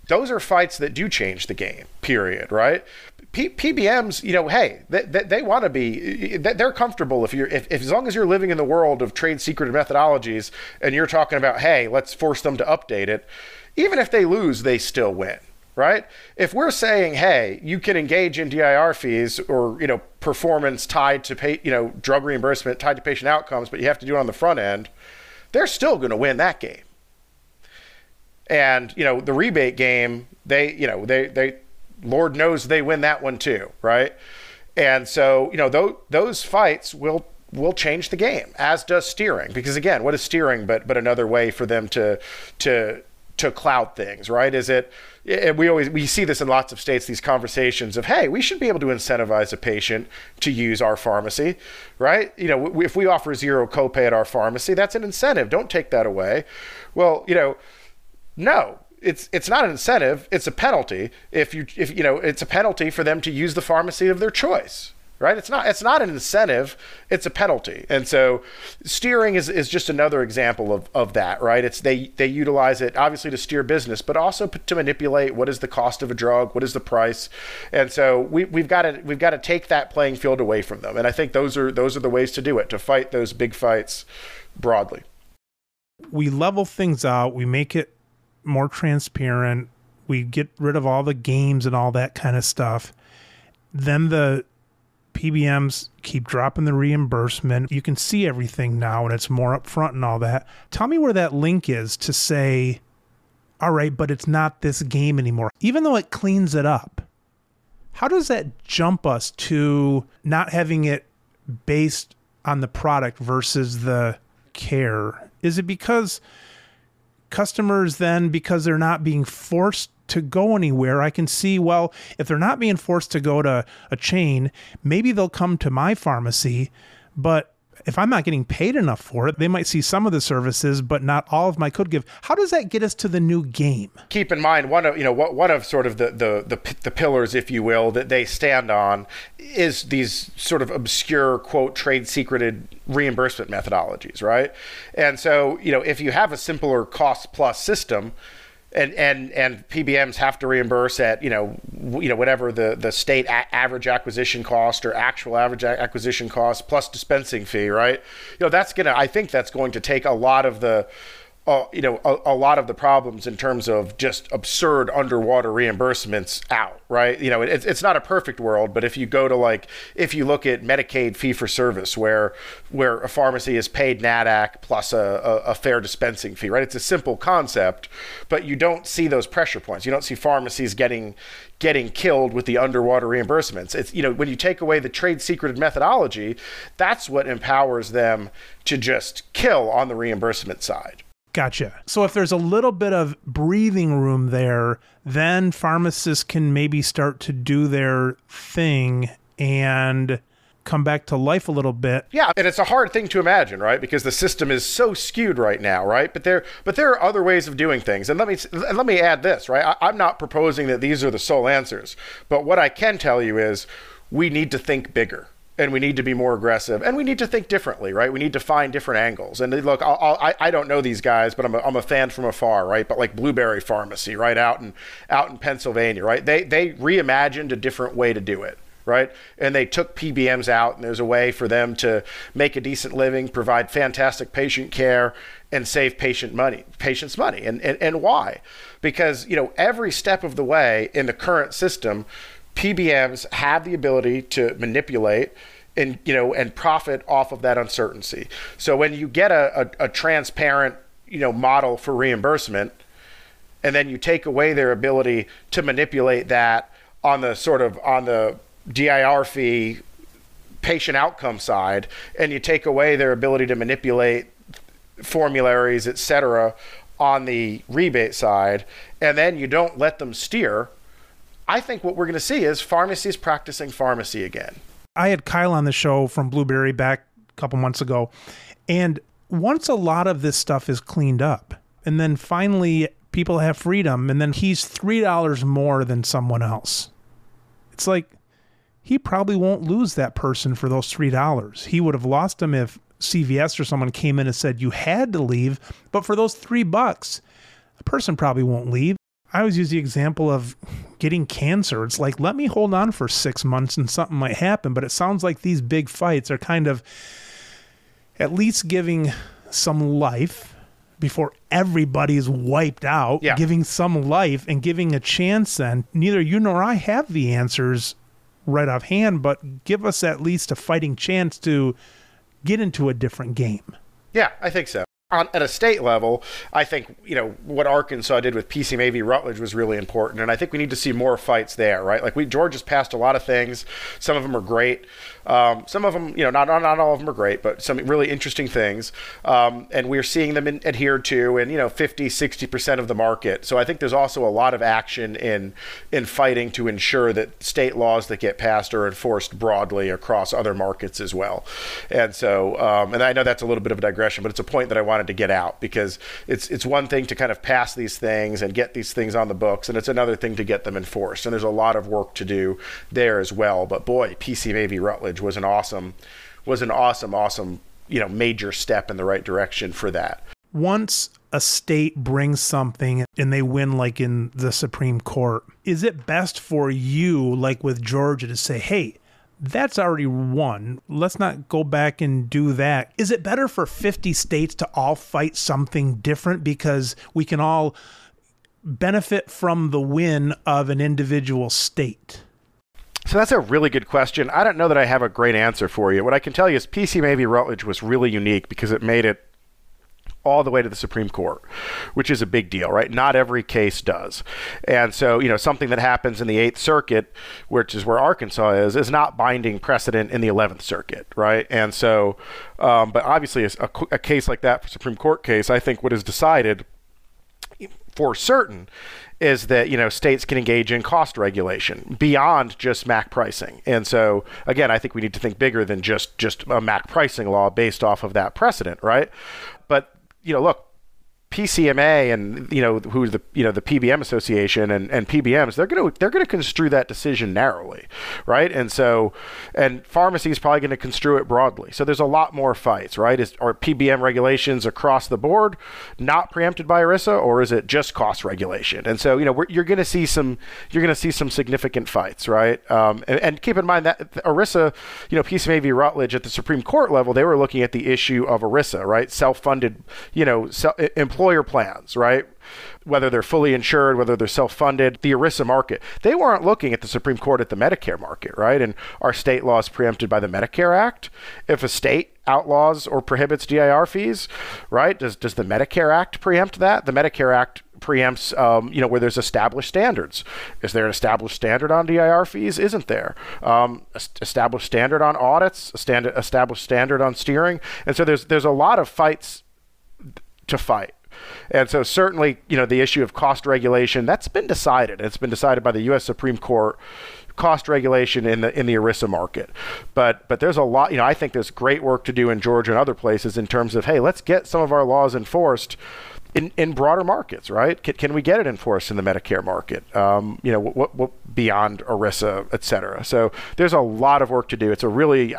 those are fights that do change the game, period, right? PBMs, hey, they want to be, they're comfortable if as long as you're living in the world of trade secret methodologies and you're talking about, hey, let's force them to update it. Even if they lose, they still win, right? If we're saying, hey, you can engage in DIR fees or, performance tied to drug reimbursement tied to patient outcomes, but you have to do it on the front end, they're still going to win that game. And, the rebate game, they Lord knows they win that one too, right? And so, those fights will change the game, as does steering. Because again, what is steering but another way for them to clout things, right? We see this in lots of states, these conversations of, hey, we should be able to incentivize a patient to use our pharmacy, right? If we offer zero copay at our pharmacy, that's an incentive. Don't take that away. Well, no. It's not an incentive, it's a penalty. If it's a penalty for them to use the pharmacy of their choice, right? It's not an incentive, it's a penalty. And so steering is just another example of that, right? They utilize it obviously to steer business, but also to manipulate what is the cost of a drug, what is the price. And so we've got to take that playing field away from them. And I think those are the ways to do it, to fight those big fights broadly. We level things out, we make it more transparent, we get rid of all the games and all that kind of stuff. Then the PBMs keep dropping the reimbursement. You can see everything now and it's more upfront and all that. Tell me where that link is to say, all right, but it's not this game anymore. Even though it cleans it up, how does that jump us to not having it based on the product versus the care? Is it because customers then, because they're not being forced to go anywhere, I can see, well, if they're not being forced to go to a chain, maybe they'll come to my pharmacy, but if I'm not getting paid enough for it, they might see some of the services, but not all of them I could give. How does that get us to the new game? Keep in mind, one of sort of the pillars, if you will, that they stand on is these sort of obscure, quote, trade secreted reimbursement methodologies, right? And so, if you have a simpler cost plus system, and PBMs have to reimburse at whatever the state average acquisition cost or actual average acquisition cost plus dispensing fee, right? I think that's going to take a lot of the a lot of the problems in terms of just absurd underwater reimbursements out, right? It's not a perfect world, but if you go to if you look at Medicaid fee for service, where a pharmacy is paid NADAC plus a fair dispensing fee, right? It's a simple concept, but you don't see those pressure points. You don't see pharmacies getting killed with the underwater reimbursements. It's, when you take away the trade secreted methodology, that's what empowers them to just kill on the reimbursement side. Gotcha. So if there's a little bit of breathing room there, then pharmacists can maybe start to do their thing and come back to life a little bit. Yeah, and it's a hard thing to imagine, right? Because the system is so skewed right now, right? But there are other ways of doing things. And let me add this, right? I'm not proposing that these are the sole answers, but what I can tell you is we need to think bigger. And we need to be more aggressive, and we need to think differently, right? We need to find different angles. And look, I don't know these guys, but I'm a fan from afar, right? But like Blueberry Pharmacy, right, out in Pennsylvania, right? They reimagined a different way to do it, right? And they took PBMs out, and there's a way for them to make a decent living, provide fantastic patient care, and save patients money. And why? Because every step of the way in the current system, PBMs have the ability to manipulate and profit off of that uncertainty. So when you get a transparent model for reimbursement, and then you take away their ability to manipulate that on the DIR fee patient outcome side, and you take away their ability to manipulate formularies, et cetera, on the rebate side, and then you don't let them steer, I think what we're going to see is pharmacies practicing pharmacy again. I had Kyle on the show from Blueberry back a couple months ago. And once a lot of this stuff is cleaned up, and then finally people have freedom, and then he's $3 more than someone else, it's like he probably won't lose that person for those $3. He would have lost them if CVS or someone came in and said you had to leave. But for those $3, a person probably won't leave. I always use the example of getting cancer. It's like, let me hold on for 6 months and something might happen. But it sounds like these big fights are kind of at least giving some life before everybody's wiped out, giving some life and giving a chance. And neither you nor I have the answers right offhand, but give us at least a fighting chance to get into a different game. Yeah, I think so. At a state level, I think, what Arkansas did with PCMA v. Rutledge was really important, and I think we need to see more fights there, right? Like Georgia's passed a lot of things. Some of them are great. Some of them, not all of them are great, but some really interesting things. And we're seeing them adhered to in, 50, 60% of the market. So I think there's also a lot of action in fighting to ensure that state laws that get passed are enforced broadly across other markets as well. And so, and I know that's a little bit of a digression, but it's a point that I wanted to get out, because it's one thing to kind of pass these things and get these things on the books, and it's another thing to get them enforced. And there's a lot of work to do there as well. But boy, PCMA v. Rutledge was an awesome, major step in the right direction for that. Once a state brings something and they win, like in the Supreme Court, is it best for you, like with Georgia, to say, hey, that's already won, let's not go back and do that? Is it better for 50 states to all fight something different because we can all benefit from the win of an individual state? So that's a really good question. I don't know that I have a great answer for you. What I can tell you is PCMA v. Rutledge was really unique because it made it all the way to the Supreme Court, which is a big deal, right? Not every case does. And so, something that happens in the 8th Circuit, which is where Arkansas is not binding precedent in the 11th Circuit, right? And so, but obviously a case like that, for Supreme Court case, I think what is decided for certain is that, states can engage in cost regulation beyond just MAC pricing. And so, again, I think we need to think bigger than just a MAC pricing law based off of that precedent, right? But, look, PCMA and who's the PBM Association and PBMs, they're gonna construe that decision narrowly, right? And so, and pharmacy is probably going to construe it broadly. So there's a lot more fights, right? Are PBM regulations across the board not preempted by ERISA, or is it just cost regulation? And so you're going to see some significant fights, right? And keep in mind that ERISA, PCMA v. Rutledge at the Supreme Court level, they were looking at the issue of ERISA, right? Self-funded, employer plans, right? Whether they're fully insured, whether they're self-funded, the ERISA market. They weren't looking at the Supreme Court at the Medicare market, right? And are state laws preempted by the Medicare Act? If a state outlaws or prohibits DIR fees, right? Does the Medicare Act preempt that? The Medicare Act preempts, where there's established standards. Is there an established standard on DIR fees? Isn't there? Established standard on audits, established standard on steering. And so there's a lot of fights to fight. And so certainly, the issue of cost regulation, that's been decided. It's been decided by the U.S. Supreme Court, cost regulation in the ERISA market. But there's a lot, I think there's great work to do in Georgia and other places in terms of, hey, let's get some of our laws enforced in broader markets, right? Can we get it enforced in the Medicare market? What beyond ERISA, et cetera. So there's a lot of work to do. It's a really,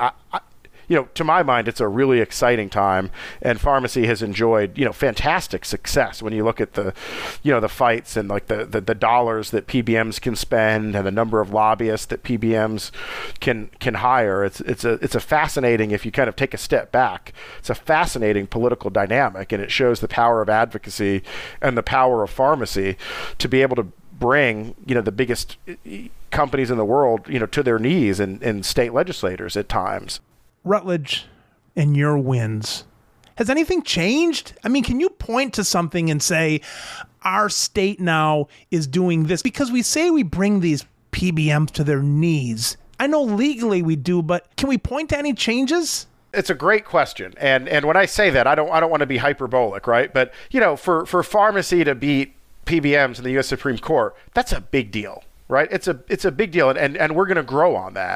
to my mind, it's a really exciting time, and pharmacy has enjoyed, fantastic success when you look at the, the fights and like the dollars that PBMs can spend and the number of lobbyists that PBMs can hire. It's a fascinating, if you kind of take a step back, it's a fascinating political dynamic, and it shows the power of advocacy and the power of pharmacy to be able to bring, the biggest companies in the world, to their knees and state legislators at times. Rutledge and your wins. Has anything changed? I mean, can you point to something and say, our state now is doing this? Because we say we bring these PBMs to their knees. I know legally we do, but can we point to any changes? It's a great question. And when I say that, I don't want to be hyperbolic, right? But, for pharmacy to beat PBMs in the U.S. Supreme Court, that's a big deal, right? It's a big deal. And we're going to grow on that.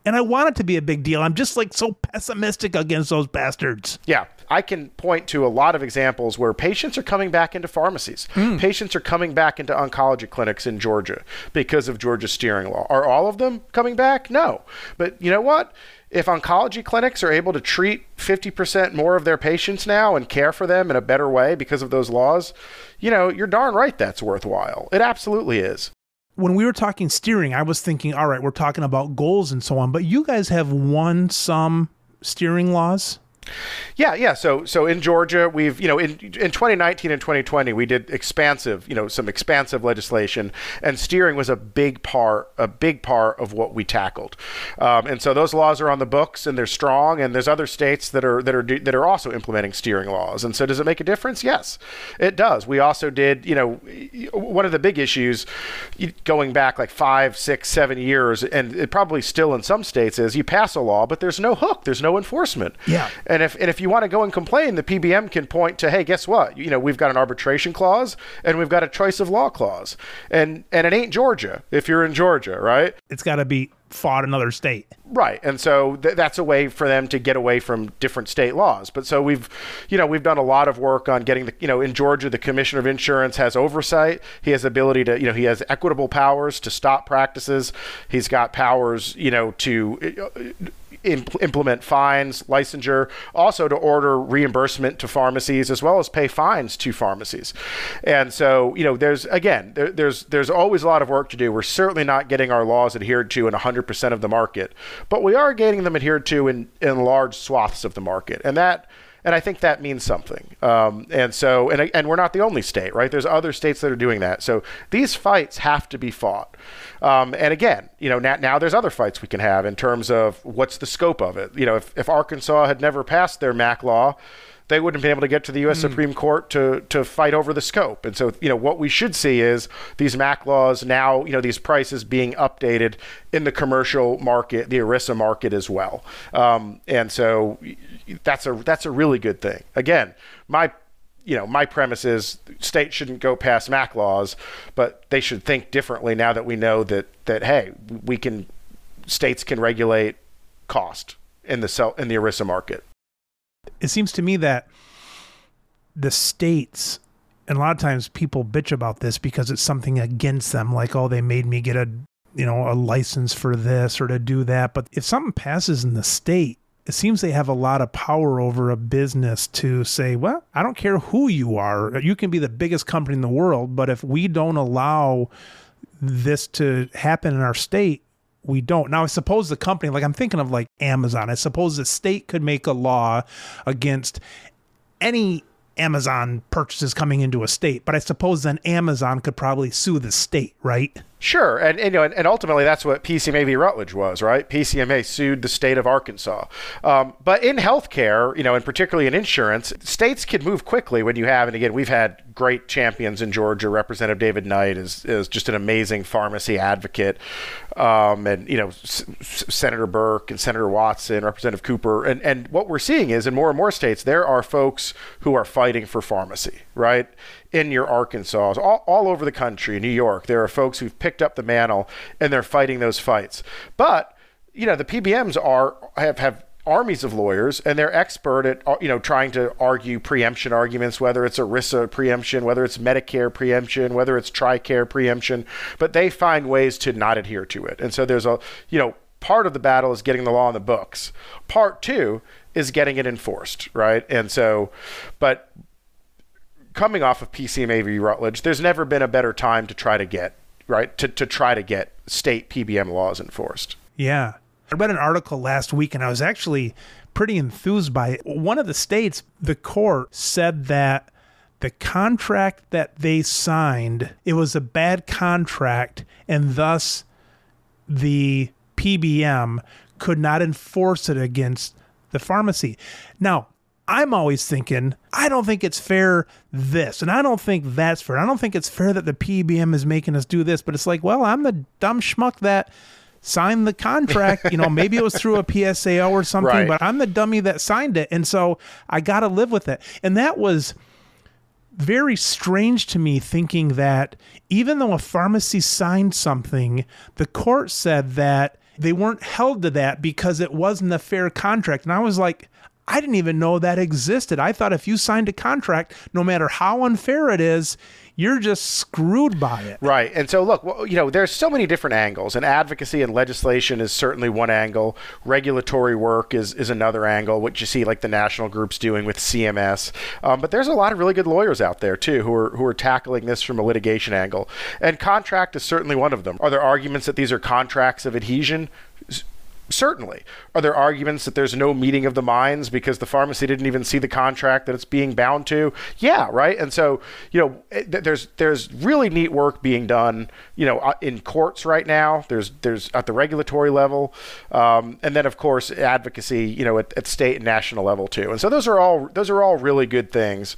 And I want it to be a big deal. I'm just like so pessimistic against those bastards. Yeah. I can point to a lot of examples where patients are coming back into pharmacies. Patients are coming back into oncology clinics in Georgia because of Georgia's steering law. Are all of them coming back? No. But you know what? If oncology clinics are able to treat 50% more of their patients now and care for them in a better way because of those laws, you know, you're darn right that's worthwhile. It absolutely is. When we were talking steering, I was thinking, all right, we're talking about goals and so on, but you guys have won some steering laws? Yeah. So in Georgia, we've, in 2019 and 2020, we did some expansive legislation, and steering was a big part of what we tackled. And so those laws are on the books and they're strong, and there's other states that are also implementing steering laws. And so does it make a difference? Yes, it does. We also did, one of the big issues going back like 5, 6, 7 years, and it probably still in some states is you pass a law, but there's no hook, there's no enforcement. Yeah. And if you want to go and complain, the PBM can point to, hey, guess what? We've got an arbitration clause and we've got a choice of law clause. And it ain't Georgia if you're in Georgia, right? It's got to be fought another state. Right. And so that's a way for them to get away from different state laws. But so we've done a lot of work on getting in Georgia, the Commissioner of Insurance has oversight. He has ability to, he has equitable powers to stop practices. He's got powers, to implement fines, licensure, also to order reimbursement to pharmacies, as well as pay fines to pharmacies. And so, there's always a lot of work to do. We're certainly not getting our laws adhered to in 100% of the market, but we are getting them adhered to in large swaths of the market. And I think that means something. And we're not the only state, right? There's other states that are doing that. So these fights have to be fought. And again, now there's other fights we can have in terms of what's the scope of it. If Arkansas had never passed their MAC law, they wouldn't have been able to get to the U.S. Supreme Court to fight over the scope. And so, what we should see is these MAC laws now, these prices being updated in the commercial market, the ERISA market as well. And so that's a really good thing. Again, my premise is states shouldn't go past MAC laws, but they should think differently now that we know that hey, states can regulate cost in the ERISA market. It seems to me that the states, and a lot of times people bitch about this because it's something against them, like, oh, they made me get a license for this or to do that. But if something passes in the state, it seems they have a lot of power over a business to say, well, I don't care who you are. You can be the biggest company in the world, but if we don't allow this to happen in our state, we don't. Now, I suppose the company, like I'm thinking of like Amazon, I suppose the state could make a law against any Amazon purchases coming into a state, but I suppose then Amazon could probably sue the state, right? Sure, and ultimately that's what PCMA v. Rutledge was, right? PCMA sued the state of Arkansas. But in healthcare, and particularly in insurance, states can move quickly when you have, and again, we've had great champions in Georgia. Representative David Knight is just an amazing pharmacy advocate. And, Senator Burke and Senator Watson, Representative Cooper. And what we're seeing is in more and more states, there are folks who are fighting for pharmacy, right? In your Arkansas, all over the country, New York, there are folks who've picked up the mantle and they're fighting those fights. But, the PBMs have armies of lawyers, and they're expert at, trying to argue preemption arguments, whether it's ERISA preemption, whether it's Medicare preemption, whether it's TRICARE preemption, but they find ways to not adhere to it. And so there's part of the battle is getting the law on the books. Part two is getting it enforced, right? And so, but coming off of PCMA v. Rutledge, there's never been a better time to try to get, right, to try to get state PBM laws enforced. Yeah. I read an article last week and I was actually pretty enthused by it. One of the states, the court said that the contract that they signed, it was a bad contract, and thus the PBM could not enforce it against the pharmacy. Now, I'm always thinking, I don't think it's fair this, and I don't think that's fair. I don't think it's fair that the PBM is making us do this, but it's like, well, I'm the dumb schmuck that signed the contract. Maybe it was through a PSAO or something, right, but I'm the dummy that signed it. And so I got to live with it. And that was very strange to me, thinking that even though a pharmacy signed something, the court said that they weren't held to that because it wasn't a fair contract. And I was like, I didn't even know that existed. I thought if you signed a contract, no matter how unfair it is, you're just screwed by it. Right. And so, look, there's so many different angles, and advocacy and legislation is certainly one angle. Regulatory work is another angle, what you see like the national groups doing with CMS. But there's a lot of really good lawyers out there, too, who are tackling this from a litigation angle. And contract is certainly one of them. Are there arguments that these are contracts of adhesion? Certainly. Are there arguments that there's no meeting of the minds because the pharmacy didn't even see the contract that it's being bound to? Yeah, right. And so, there's really neat work being done, in courts right now. There's at the regulatory level, and then of course advocacy, at state and national level too. And so those are all really good things.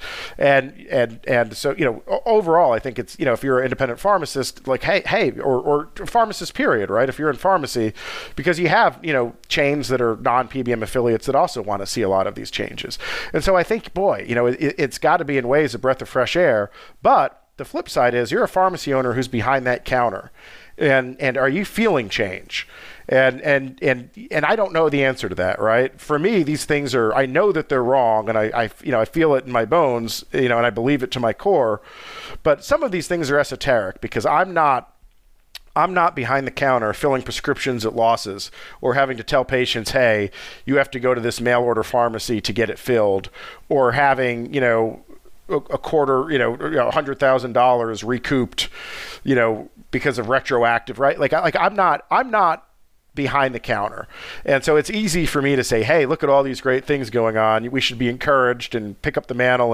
And so overall, I think it's if you're an independent pharmacist, like hey, or pharmacist period, right? If you're in pharmacy, because you have chains that are non-PBM affiliates that also want to see a lot of these changes. And so I think, boy, it's got to be in ways a breath of fresh air. But the flip side is you're a pharmacy owner who's behind that counter. And are you feeling change? And I don't know the answer to that, right? For me, these things I know that they're wrong, and I feel it in my bones, and I believe it to my core. But some of these things are esoteric because I'm not behind the counter filling prescriptions at losses or having to tell patients, hey, you have to go to this mail order pharmacy to get it filled, or having, a quarter, $100,000 recouped, because of retroactive, right? I'm not behind the counter. And so it's easy for me to say, hey, look at all these great things going on. We should be encouraged and pick up the mantle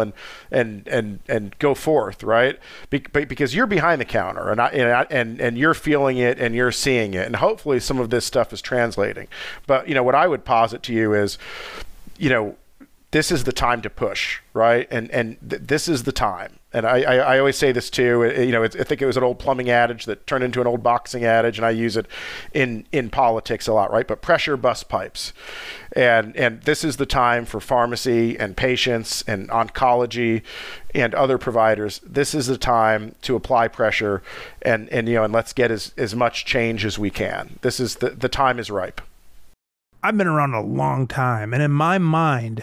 and go forth, right? Because you're behind the counter and you're feeling it and you're seeing it. And hopefully some of this stuff is translating. But, what I would posit to you is, this is the time to push, right? And this is the time. And I always say this too. I think it was an old plumbing adage that turned into an old boxing adage, and I use it in politics a lot, right? But pressure busts pipes, and this is the time for pharmacy and patients and oncology and other providers. This is the time to apply pressure, and let's get as much change as we can. This is the time is ripe. I've been around a long time, and in my mind,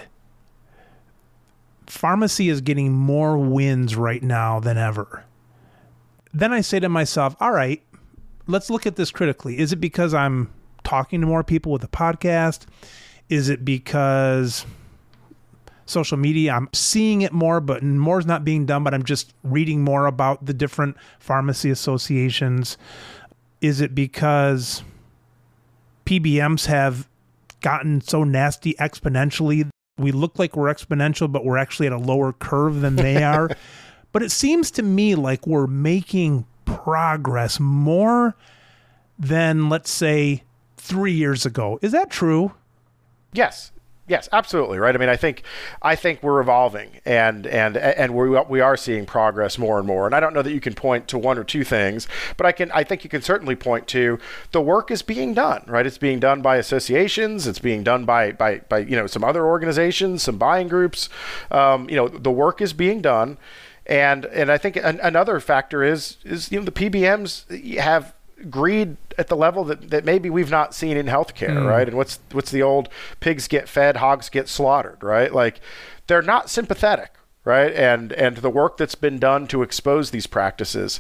pharmacy is getting more wins right now than ever. Then I say to myself, all right, let's look at this critically. Is it because I'm talking to more people with the podcast? Is it because social media, I'm seeing it more, but more is not being done, but I'm just reading more about the different pharmacy associations? Is it because PBMs have gotten so nasty exponentially? We look like we're exponential, but we're actually at a lower curve than they are. But it seems to me like we're making progress more than, let's say, 3 years ago. Is that true? Yes, absolutely. Right. I mean, I think we're evolving and we are seeing progress more and more. And I don't know that you can point to one or two things, but I think you can certainly point to the work is being done, right? It's being done by associations. It's being done by some other organizations, some buying groups. The work is being done. And I think another factor is the PBMs have greed at the level that maybe we've not seen in healthcare, right? And what's the old pigs get fed, hogs get slaughtered, right? Like, they're not sympathetic, right? And the work that's been done to expose these practices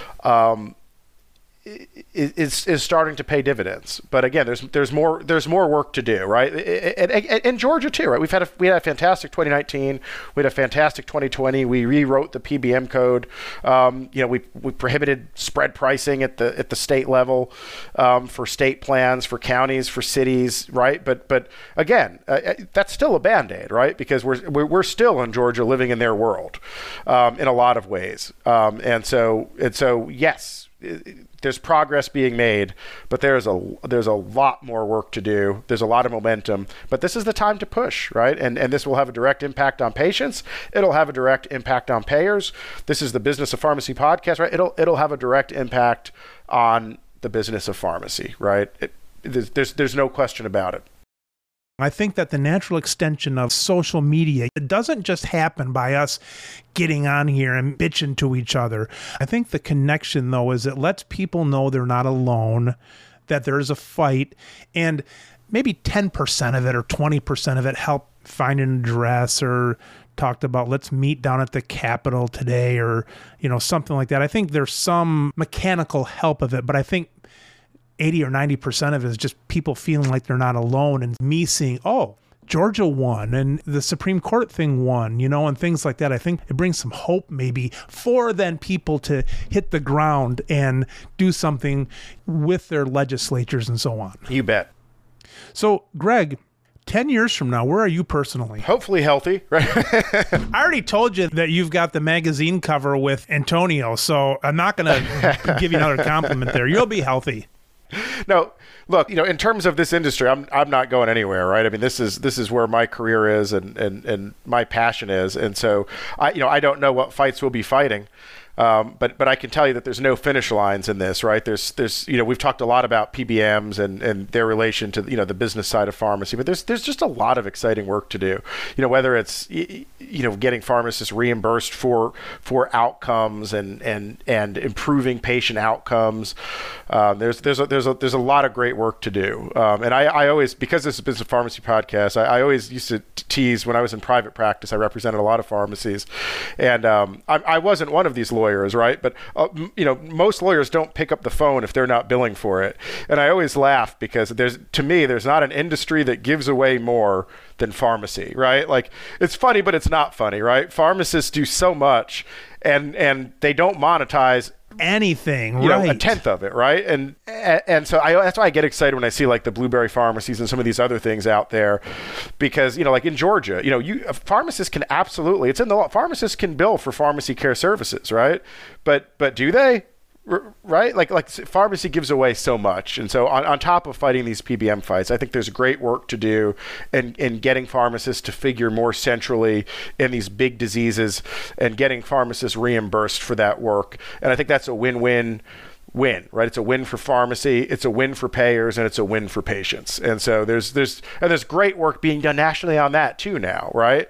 is starting to pay dividends. But again, there's more work to do, right? And in Georgia too, right? We had a fantastic 2019. We had a fantastic 2020. We rewrote the PBM code. We prohibited spread pricing at the state level for state plans, for counties, for cities, right? But again, that's still a Band-Aid, right? Because we're still in Georgia living in their world in a lot of ways. And so yes. There's progress being made, but there's a lot more work to do. There's a lot of momentum, but this is the time to push, right? And this will have a direct impact on patients. It'll have a direct impact on payers. This is the Business of Pharmacy podcast, right? It'll have a direct impact on the business of pharmacy, right? There's no question about it. I think that the natural extension of social media, it doesn't just happen by us getting on here and bitching to each other. I think the connection, though, is it lets people know they're not alone, that there is a fight, and maybe 10% of it or 20% of it help find an address or talked about, let's meet down at the Capitol today, or, something like that. I think there's some mechanical help of it, but I think 80 or 90% of it is just people feeling like they're not alone, and me seeing, oh, Georgia won and the Supreme Court thing won, and things like that. I think it brings some hope maybe for then people to hit the ground and do something with their legislatures and so on. You bet. So, Greg, 10 years from now, where are you personally? Hopefully healthy, right? I already told you that you've got the magazine cover with Antonio, so I'm not going to give you another compliment there. You'll be healthy. No, look, in terms of this industry, I'm not going anywhere, right? I mean, this is where my career is and my passion is. And so I don't know what fights we'll be fighting. But I can tell you that there's no finish lines in this, right? There's we've talked a lot about PBMs and their relation to the business side of pharmacy, but there's just a lot of exciting work to do. Whether it's getting pharmacists reimbursed for outcomes and improving patient outcomes. There's a lot of great work to do. And I always, because this is a business pharmacy podcast, I always used to tease when I was in private practice. I represented a lot of pharmacies, and I wasn't one of these lawyers, right? But most lawyers don't pick up the phone if they're not billing for it. And I always laugh because to me there's not an industry that gives away more than pharmacy, right? Like, it's funny, but it's not funny, right? Pharmacists do so much and they don't monetize anything, right? A tenth of it, right? And so that's why I get excited when I see like the Blueberry pharmacies and some of these other things out there, because like in Georgia, pharmacists can absolutely, it's in the law, pharmacists can bill for pharmacy care services, right? But do they? Right? Like pharmacy gives away so much. And so on top of fighting these PBM fights, I think there's great work to do in getting pharmacists to figure more centrally in these big diseases and getting pharmacists reimbursed for that work. And I think that's a win-win, right? It's a win for pharmacy, it's a win for payers, and it's a win for patients. And so there's great work being done nationally on that too now, right?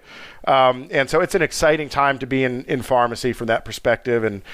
And so it's an exciting time to be in pharmacy from that perspective. And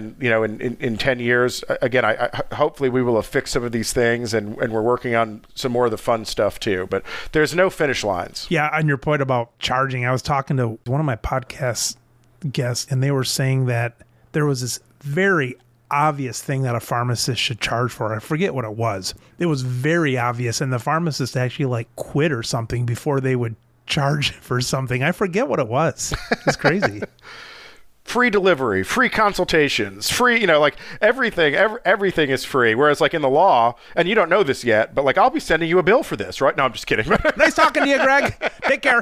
in 10 years, again, I hopefully we will have fixed some of these things, and we're working on some more of the fun stuff too. But there's no finish lines. Yeah, on your point about charging, I was talking to one of my podcast guests, and they were saying that there was this very obvious thing that a pharmacist should charge for. I forget what it was. It was very obvious, and the pharmacist actually quit or something before they would charge for something. I forget what it was. It's crazy. Free delivery, free consultations, free, everything is free. Whereas in the law, and you don't know this yet, but I'll be sending you a bill for this, right? No, I'm just kidding. Nice talking to you, Greg. Take care.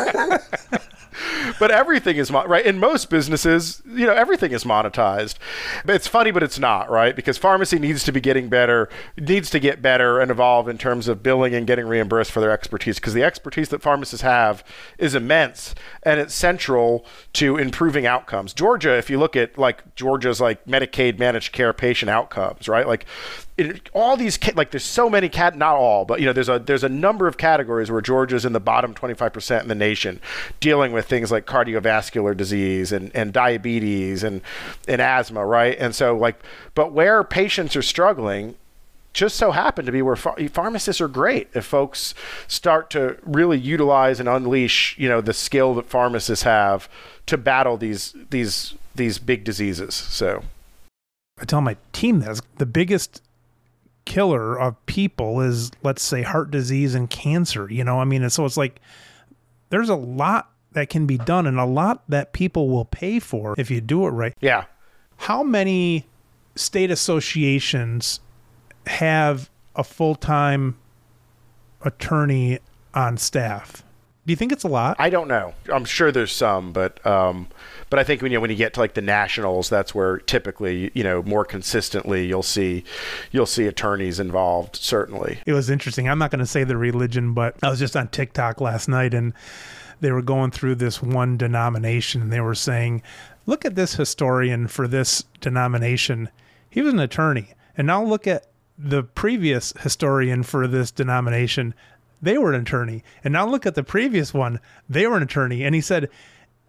But everything is right. In most businesses, everything is monetized. But it's funny, but it's not, right? Because pharmacy needs to get better and evolve in terms of billing and getting reimbursed for their expertise. Because the expertise that pharmacists have is immense, and it's central to improving outcomes. Georgia, if you look at Georgia's Medicaid managed care patient outcomes, right? All these, there's so many not all, but there's a number of categories where Georgia's in the bottom 25% in the nation, dealing with things like cardiovascular disease and diabetes and asthma, right? And so but where patients are struggling just so happen to be where pharmacists are great if folks start to really utilize and unleash the skill that pharmacists have to battle these big diseases. So I tell my team that the biggest killer of people is, let's say, heart disease and cancer. It's there's a lot that can be done and a lot that people will pay for if you do it right. Yeah. How many state associations have a full-time attorney on staff? Do you think it's a lot? I don't know. I'm sure there's some, but I think when you get to the nationals, that's where typically, more consistently you'll see attorneys involved. Certainly. It was interesting. I'm not going to say the religion, but I was just on TikTok last night, and they were going through this one denomination, and they were saying, look at this historian for this denomination. He was an attorney. And now look at the previous historian for this denomination. They were an attorney. And now look at the previous one. They were an attorney. And he said,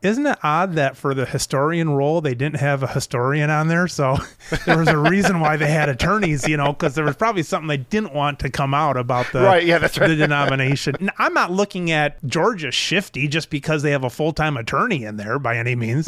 Isn't it odd that for the historian role, they didn't have a historian on there? So there was a reason why they had attorneys, because there was probably something they didn't want to come out about the, that's right. The denomination. And I'm not looking at Georgia shifty just because they have a full-time attorney in there by any means.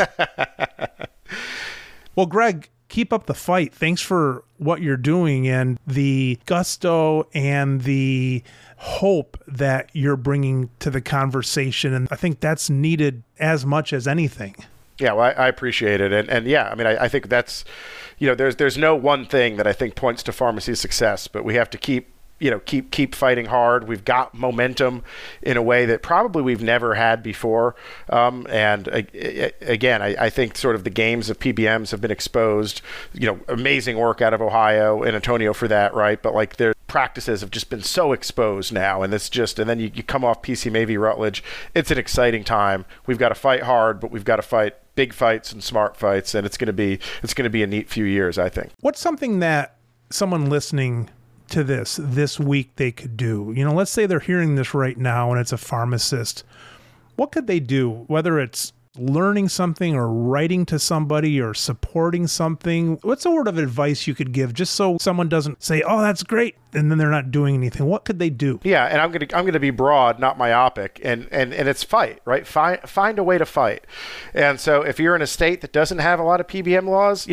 Well, Greg, keep up the fight. Thanks for what you're doing and the gusto and the hope that you're bringing to the conversation. And I think that's needed as much as anything. Yeah, well, I appreciate it. And yeah, I mean, I think that's, there's no one thing that I think points to pharmacy's success, but we have to keep fighting hard. We've got momentum in a way that probably we've never had before. And again, I think sort of the games of PBMs have been exposed, amazing work out of Ohio and Antonio for that, right? But like their practices have just been so exposed now. And then you come off PCMA v. Rutledge. It's an exciting time. We've got to fight hard, but we've got to fight big fights and smart fights. And it's going to be a neat few years, I think. What's something that someone listening to this week they could do? Let's say they're hearing this right now and it's a pharmacist. What could they do? Whether it's learning something or writing to somebody or supporting something, what's a word of advice you could give just so someone doesn't say, oh, that's great, and then they're not doing anything? What could they do? Yeah, and I'm gonna be broad, not myopic, and it's fight, right? Find a way to fight. And so if you're in a state that doesn't have a lot of PBM laws,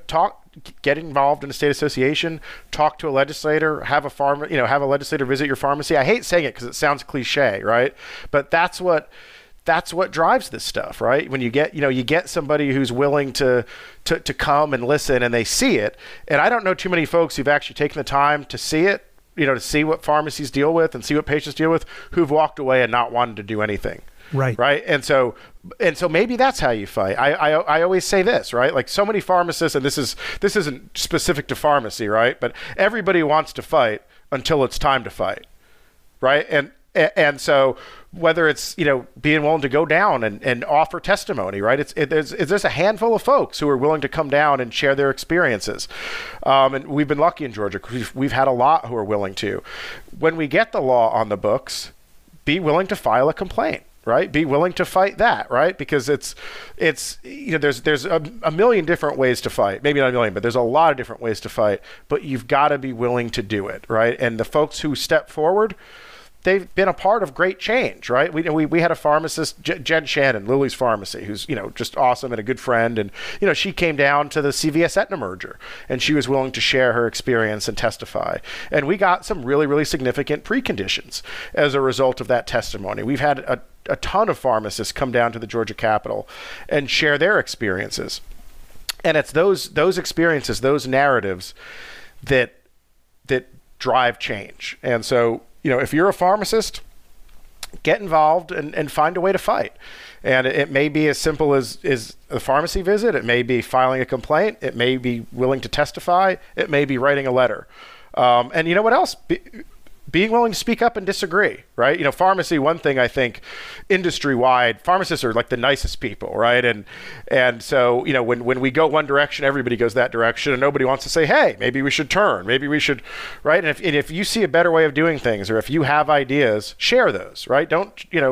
get involved in a state association, talk to a legislator, have a legislator visit your pharmacy. I hate saying it because it sounds cliche, right? But that's what drives this stuff, right? When you get somebody who's willing to come and listen and they see it. And I don't know too many folks who've actually taken the time to see it, to see what pharmacies deal with and see what patients deal with, who've walked away and not wanted to do anything. Right. And so maybe that's how you fight. I always say this, right? Like so many pharmacists, and this isn't specific to pharmacy, right? But everybody wants to fight until it's time to fight. Right. And so whether it's, being willing to go down and offer testimony, right? There's a handful of folks who are willing to come down and share their experiences. And we've been lucky in Georgia because we've had a lot who are willing to. When we get the law on the books, be willing to file a complaint. Right? Be willing to fight that, right? Because there's a million different ways to fight. Maybe not a million, but there's a lot of different ways to fight. But you've got to be willing to do it, right? And the folks who step forward, they've been a part of great change, right? We had a pharmacist, Jen Shannon, Lily's Pharmacy, who's just awesome and a good friend, and she came down to the CVS Aetna merger, and she was willing to share her experience and testify. And we got some really, really significant preconditions as a result of that testimony. We've had a ton of pharmacists come down to the Georgia Capitol and share their experiences, and it's those experiences, those narratives that drive change. And so, if you're a pharmacist, get involved and find a way to fight. And it may be as simple as a pharmacy visit. It may be filing a complaint. It may be willing to testify. It may be writing a letter. And you know what else? Being willing to speak up and disagree, right? Pharmacy, one thing I think industry-wide, pharmacists are like the nicest people, right? And so, when we go one direction, everybody goes that direction, and nobody wants to say, hey, maybe we should turn, maybe we should, right? And if you see a better way of doing things, or if you have ideas, share those, right? Don't,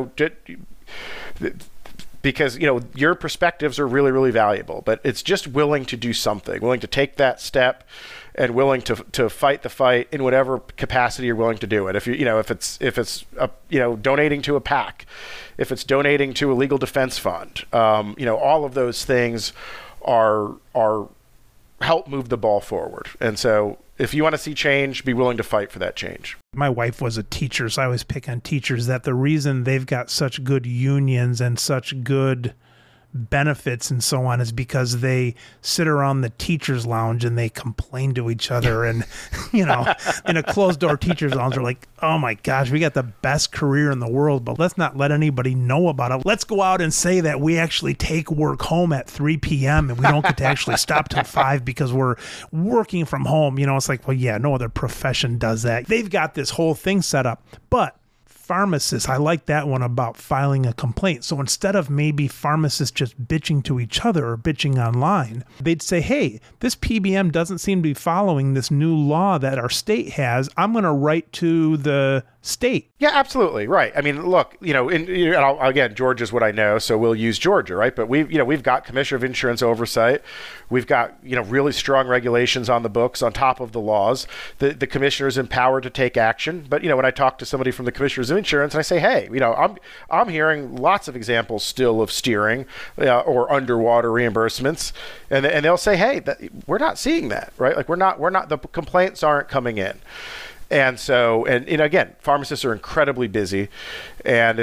because, your perspectives are really, really valuable, but it's just willing to do something, willing to take that step, and willing to fight the fight in whatever capacity you're willing to do it. If if it's donating to a PAC, if it's donating to a legal defense fund, all of those things are help move the ball forward. And so if you want to see change, be willing to fight for that change. My wife was a teacher, so I always pick on teachers that the reason they've got such good unions and such good benefits and so on is because they sit around the teacher's lounge and they complain to each other, and in a closed door teacher's lounge they're like, oh my gosh, we got the best career in the world, but let's not let anybody know about it. Let's go out and say that we actually take work home at 3 p.m. and we don't get to actually stop till 5 because we're working from home. It's like, well, yeah, no other profession does that. They've got this whole thing set up. But pharmacists, I like that one about filing a complaint. So instead of maybe pharmacists just bitching to each other or bitching online, they'd say, hey, this PBM doesn't seem to be following this new law that our state has. I'm going to write to the state. Yeah, absolutely. Right. I mean, look, again, Georgia's what I know, so we'll use Georgia, right? But we've got Commissioner of Insurance oversight. We've got, really strong regulations on the books on top of the laws. The commissioner is empowered to take action. But, when I talk to somebody from the Commissioners of Insurance and I say, hey, I'm hearing lots of examples still of steering or underwater reimbursements. And they'll say, hey, we're not seeing that, right? Like we're not, the complaints aren't coming in. And so, and again, pharmacists are incredibly busy, and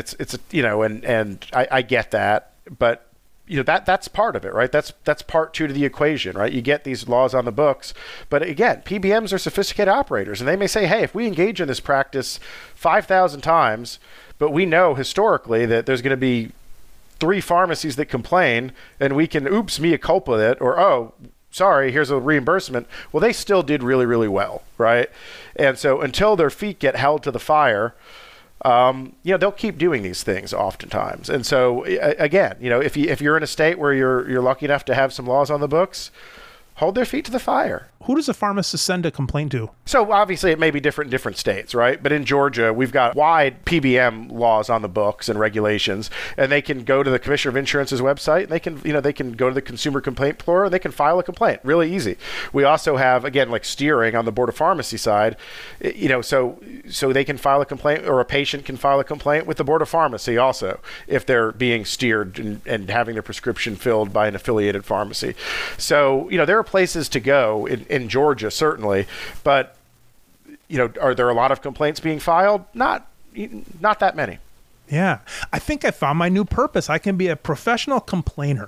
I get that, but that's part of it, right? That's part two to the equation, right? You get these laws on the books, but again, PBMs are sophisticated operators, and they may say, hey, if we engage in this practice 5,000 times, but we know historically that there's going to be 3 pharmacies that complain, and we can, mea culpa it, or sorry, here's a reimbursement. Well, they still did really, really well, right? And so until their feet get held to the fire, they'll keep doing these things oftentimes. And so again, if you're in a state where you're lucky enough to have some laws on the books, hold their feet to the fire. Who does a pharmacist send a complaint to? So obviously it may be different in different states, right? But in Georgia, we've got wide PBM laws on the books and regulations, and they can go to the Commissioner of Insurance's website, and they can go to the Consumer Complaint Bureau, and they can file a complaint. Really easy. We also have, again, like steering on the Board of Pharmacy side, so they can file a complaint, or a patient can file a complaint with the Board of Pharmacy also, if they're being steered and having their prescription filled by an affiliated pharmacy. So, there are places to go in Georgia, certainly, but are there a lot of complaints being filed? Not that many. Yeah, I think I found my new purpose. I can be a professional complainer.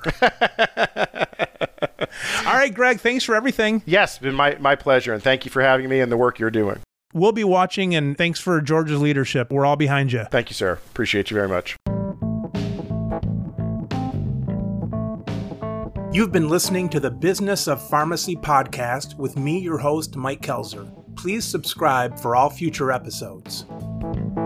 All right, Greg, thanks for everything. Yes, it's been my pleasure, and thank you for having me and the work you're doing. We'll be watching, and thanks for Georgia's leadership. We're all behind you. Thank you, sir. Appreciate you very much. You've been listening to the Business of Pharmacy podcast with me, your host, Mike Kelzer. Please subscribe for all future episodes.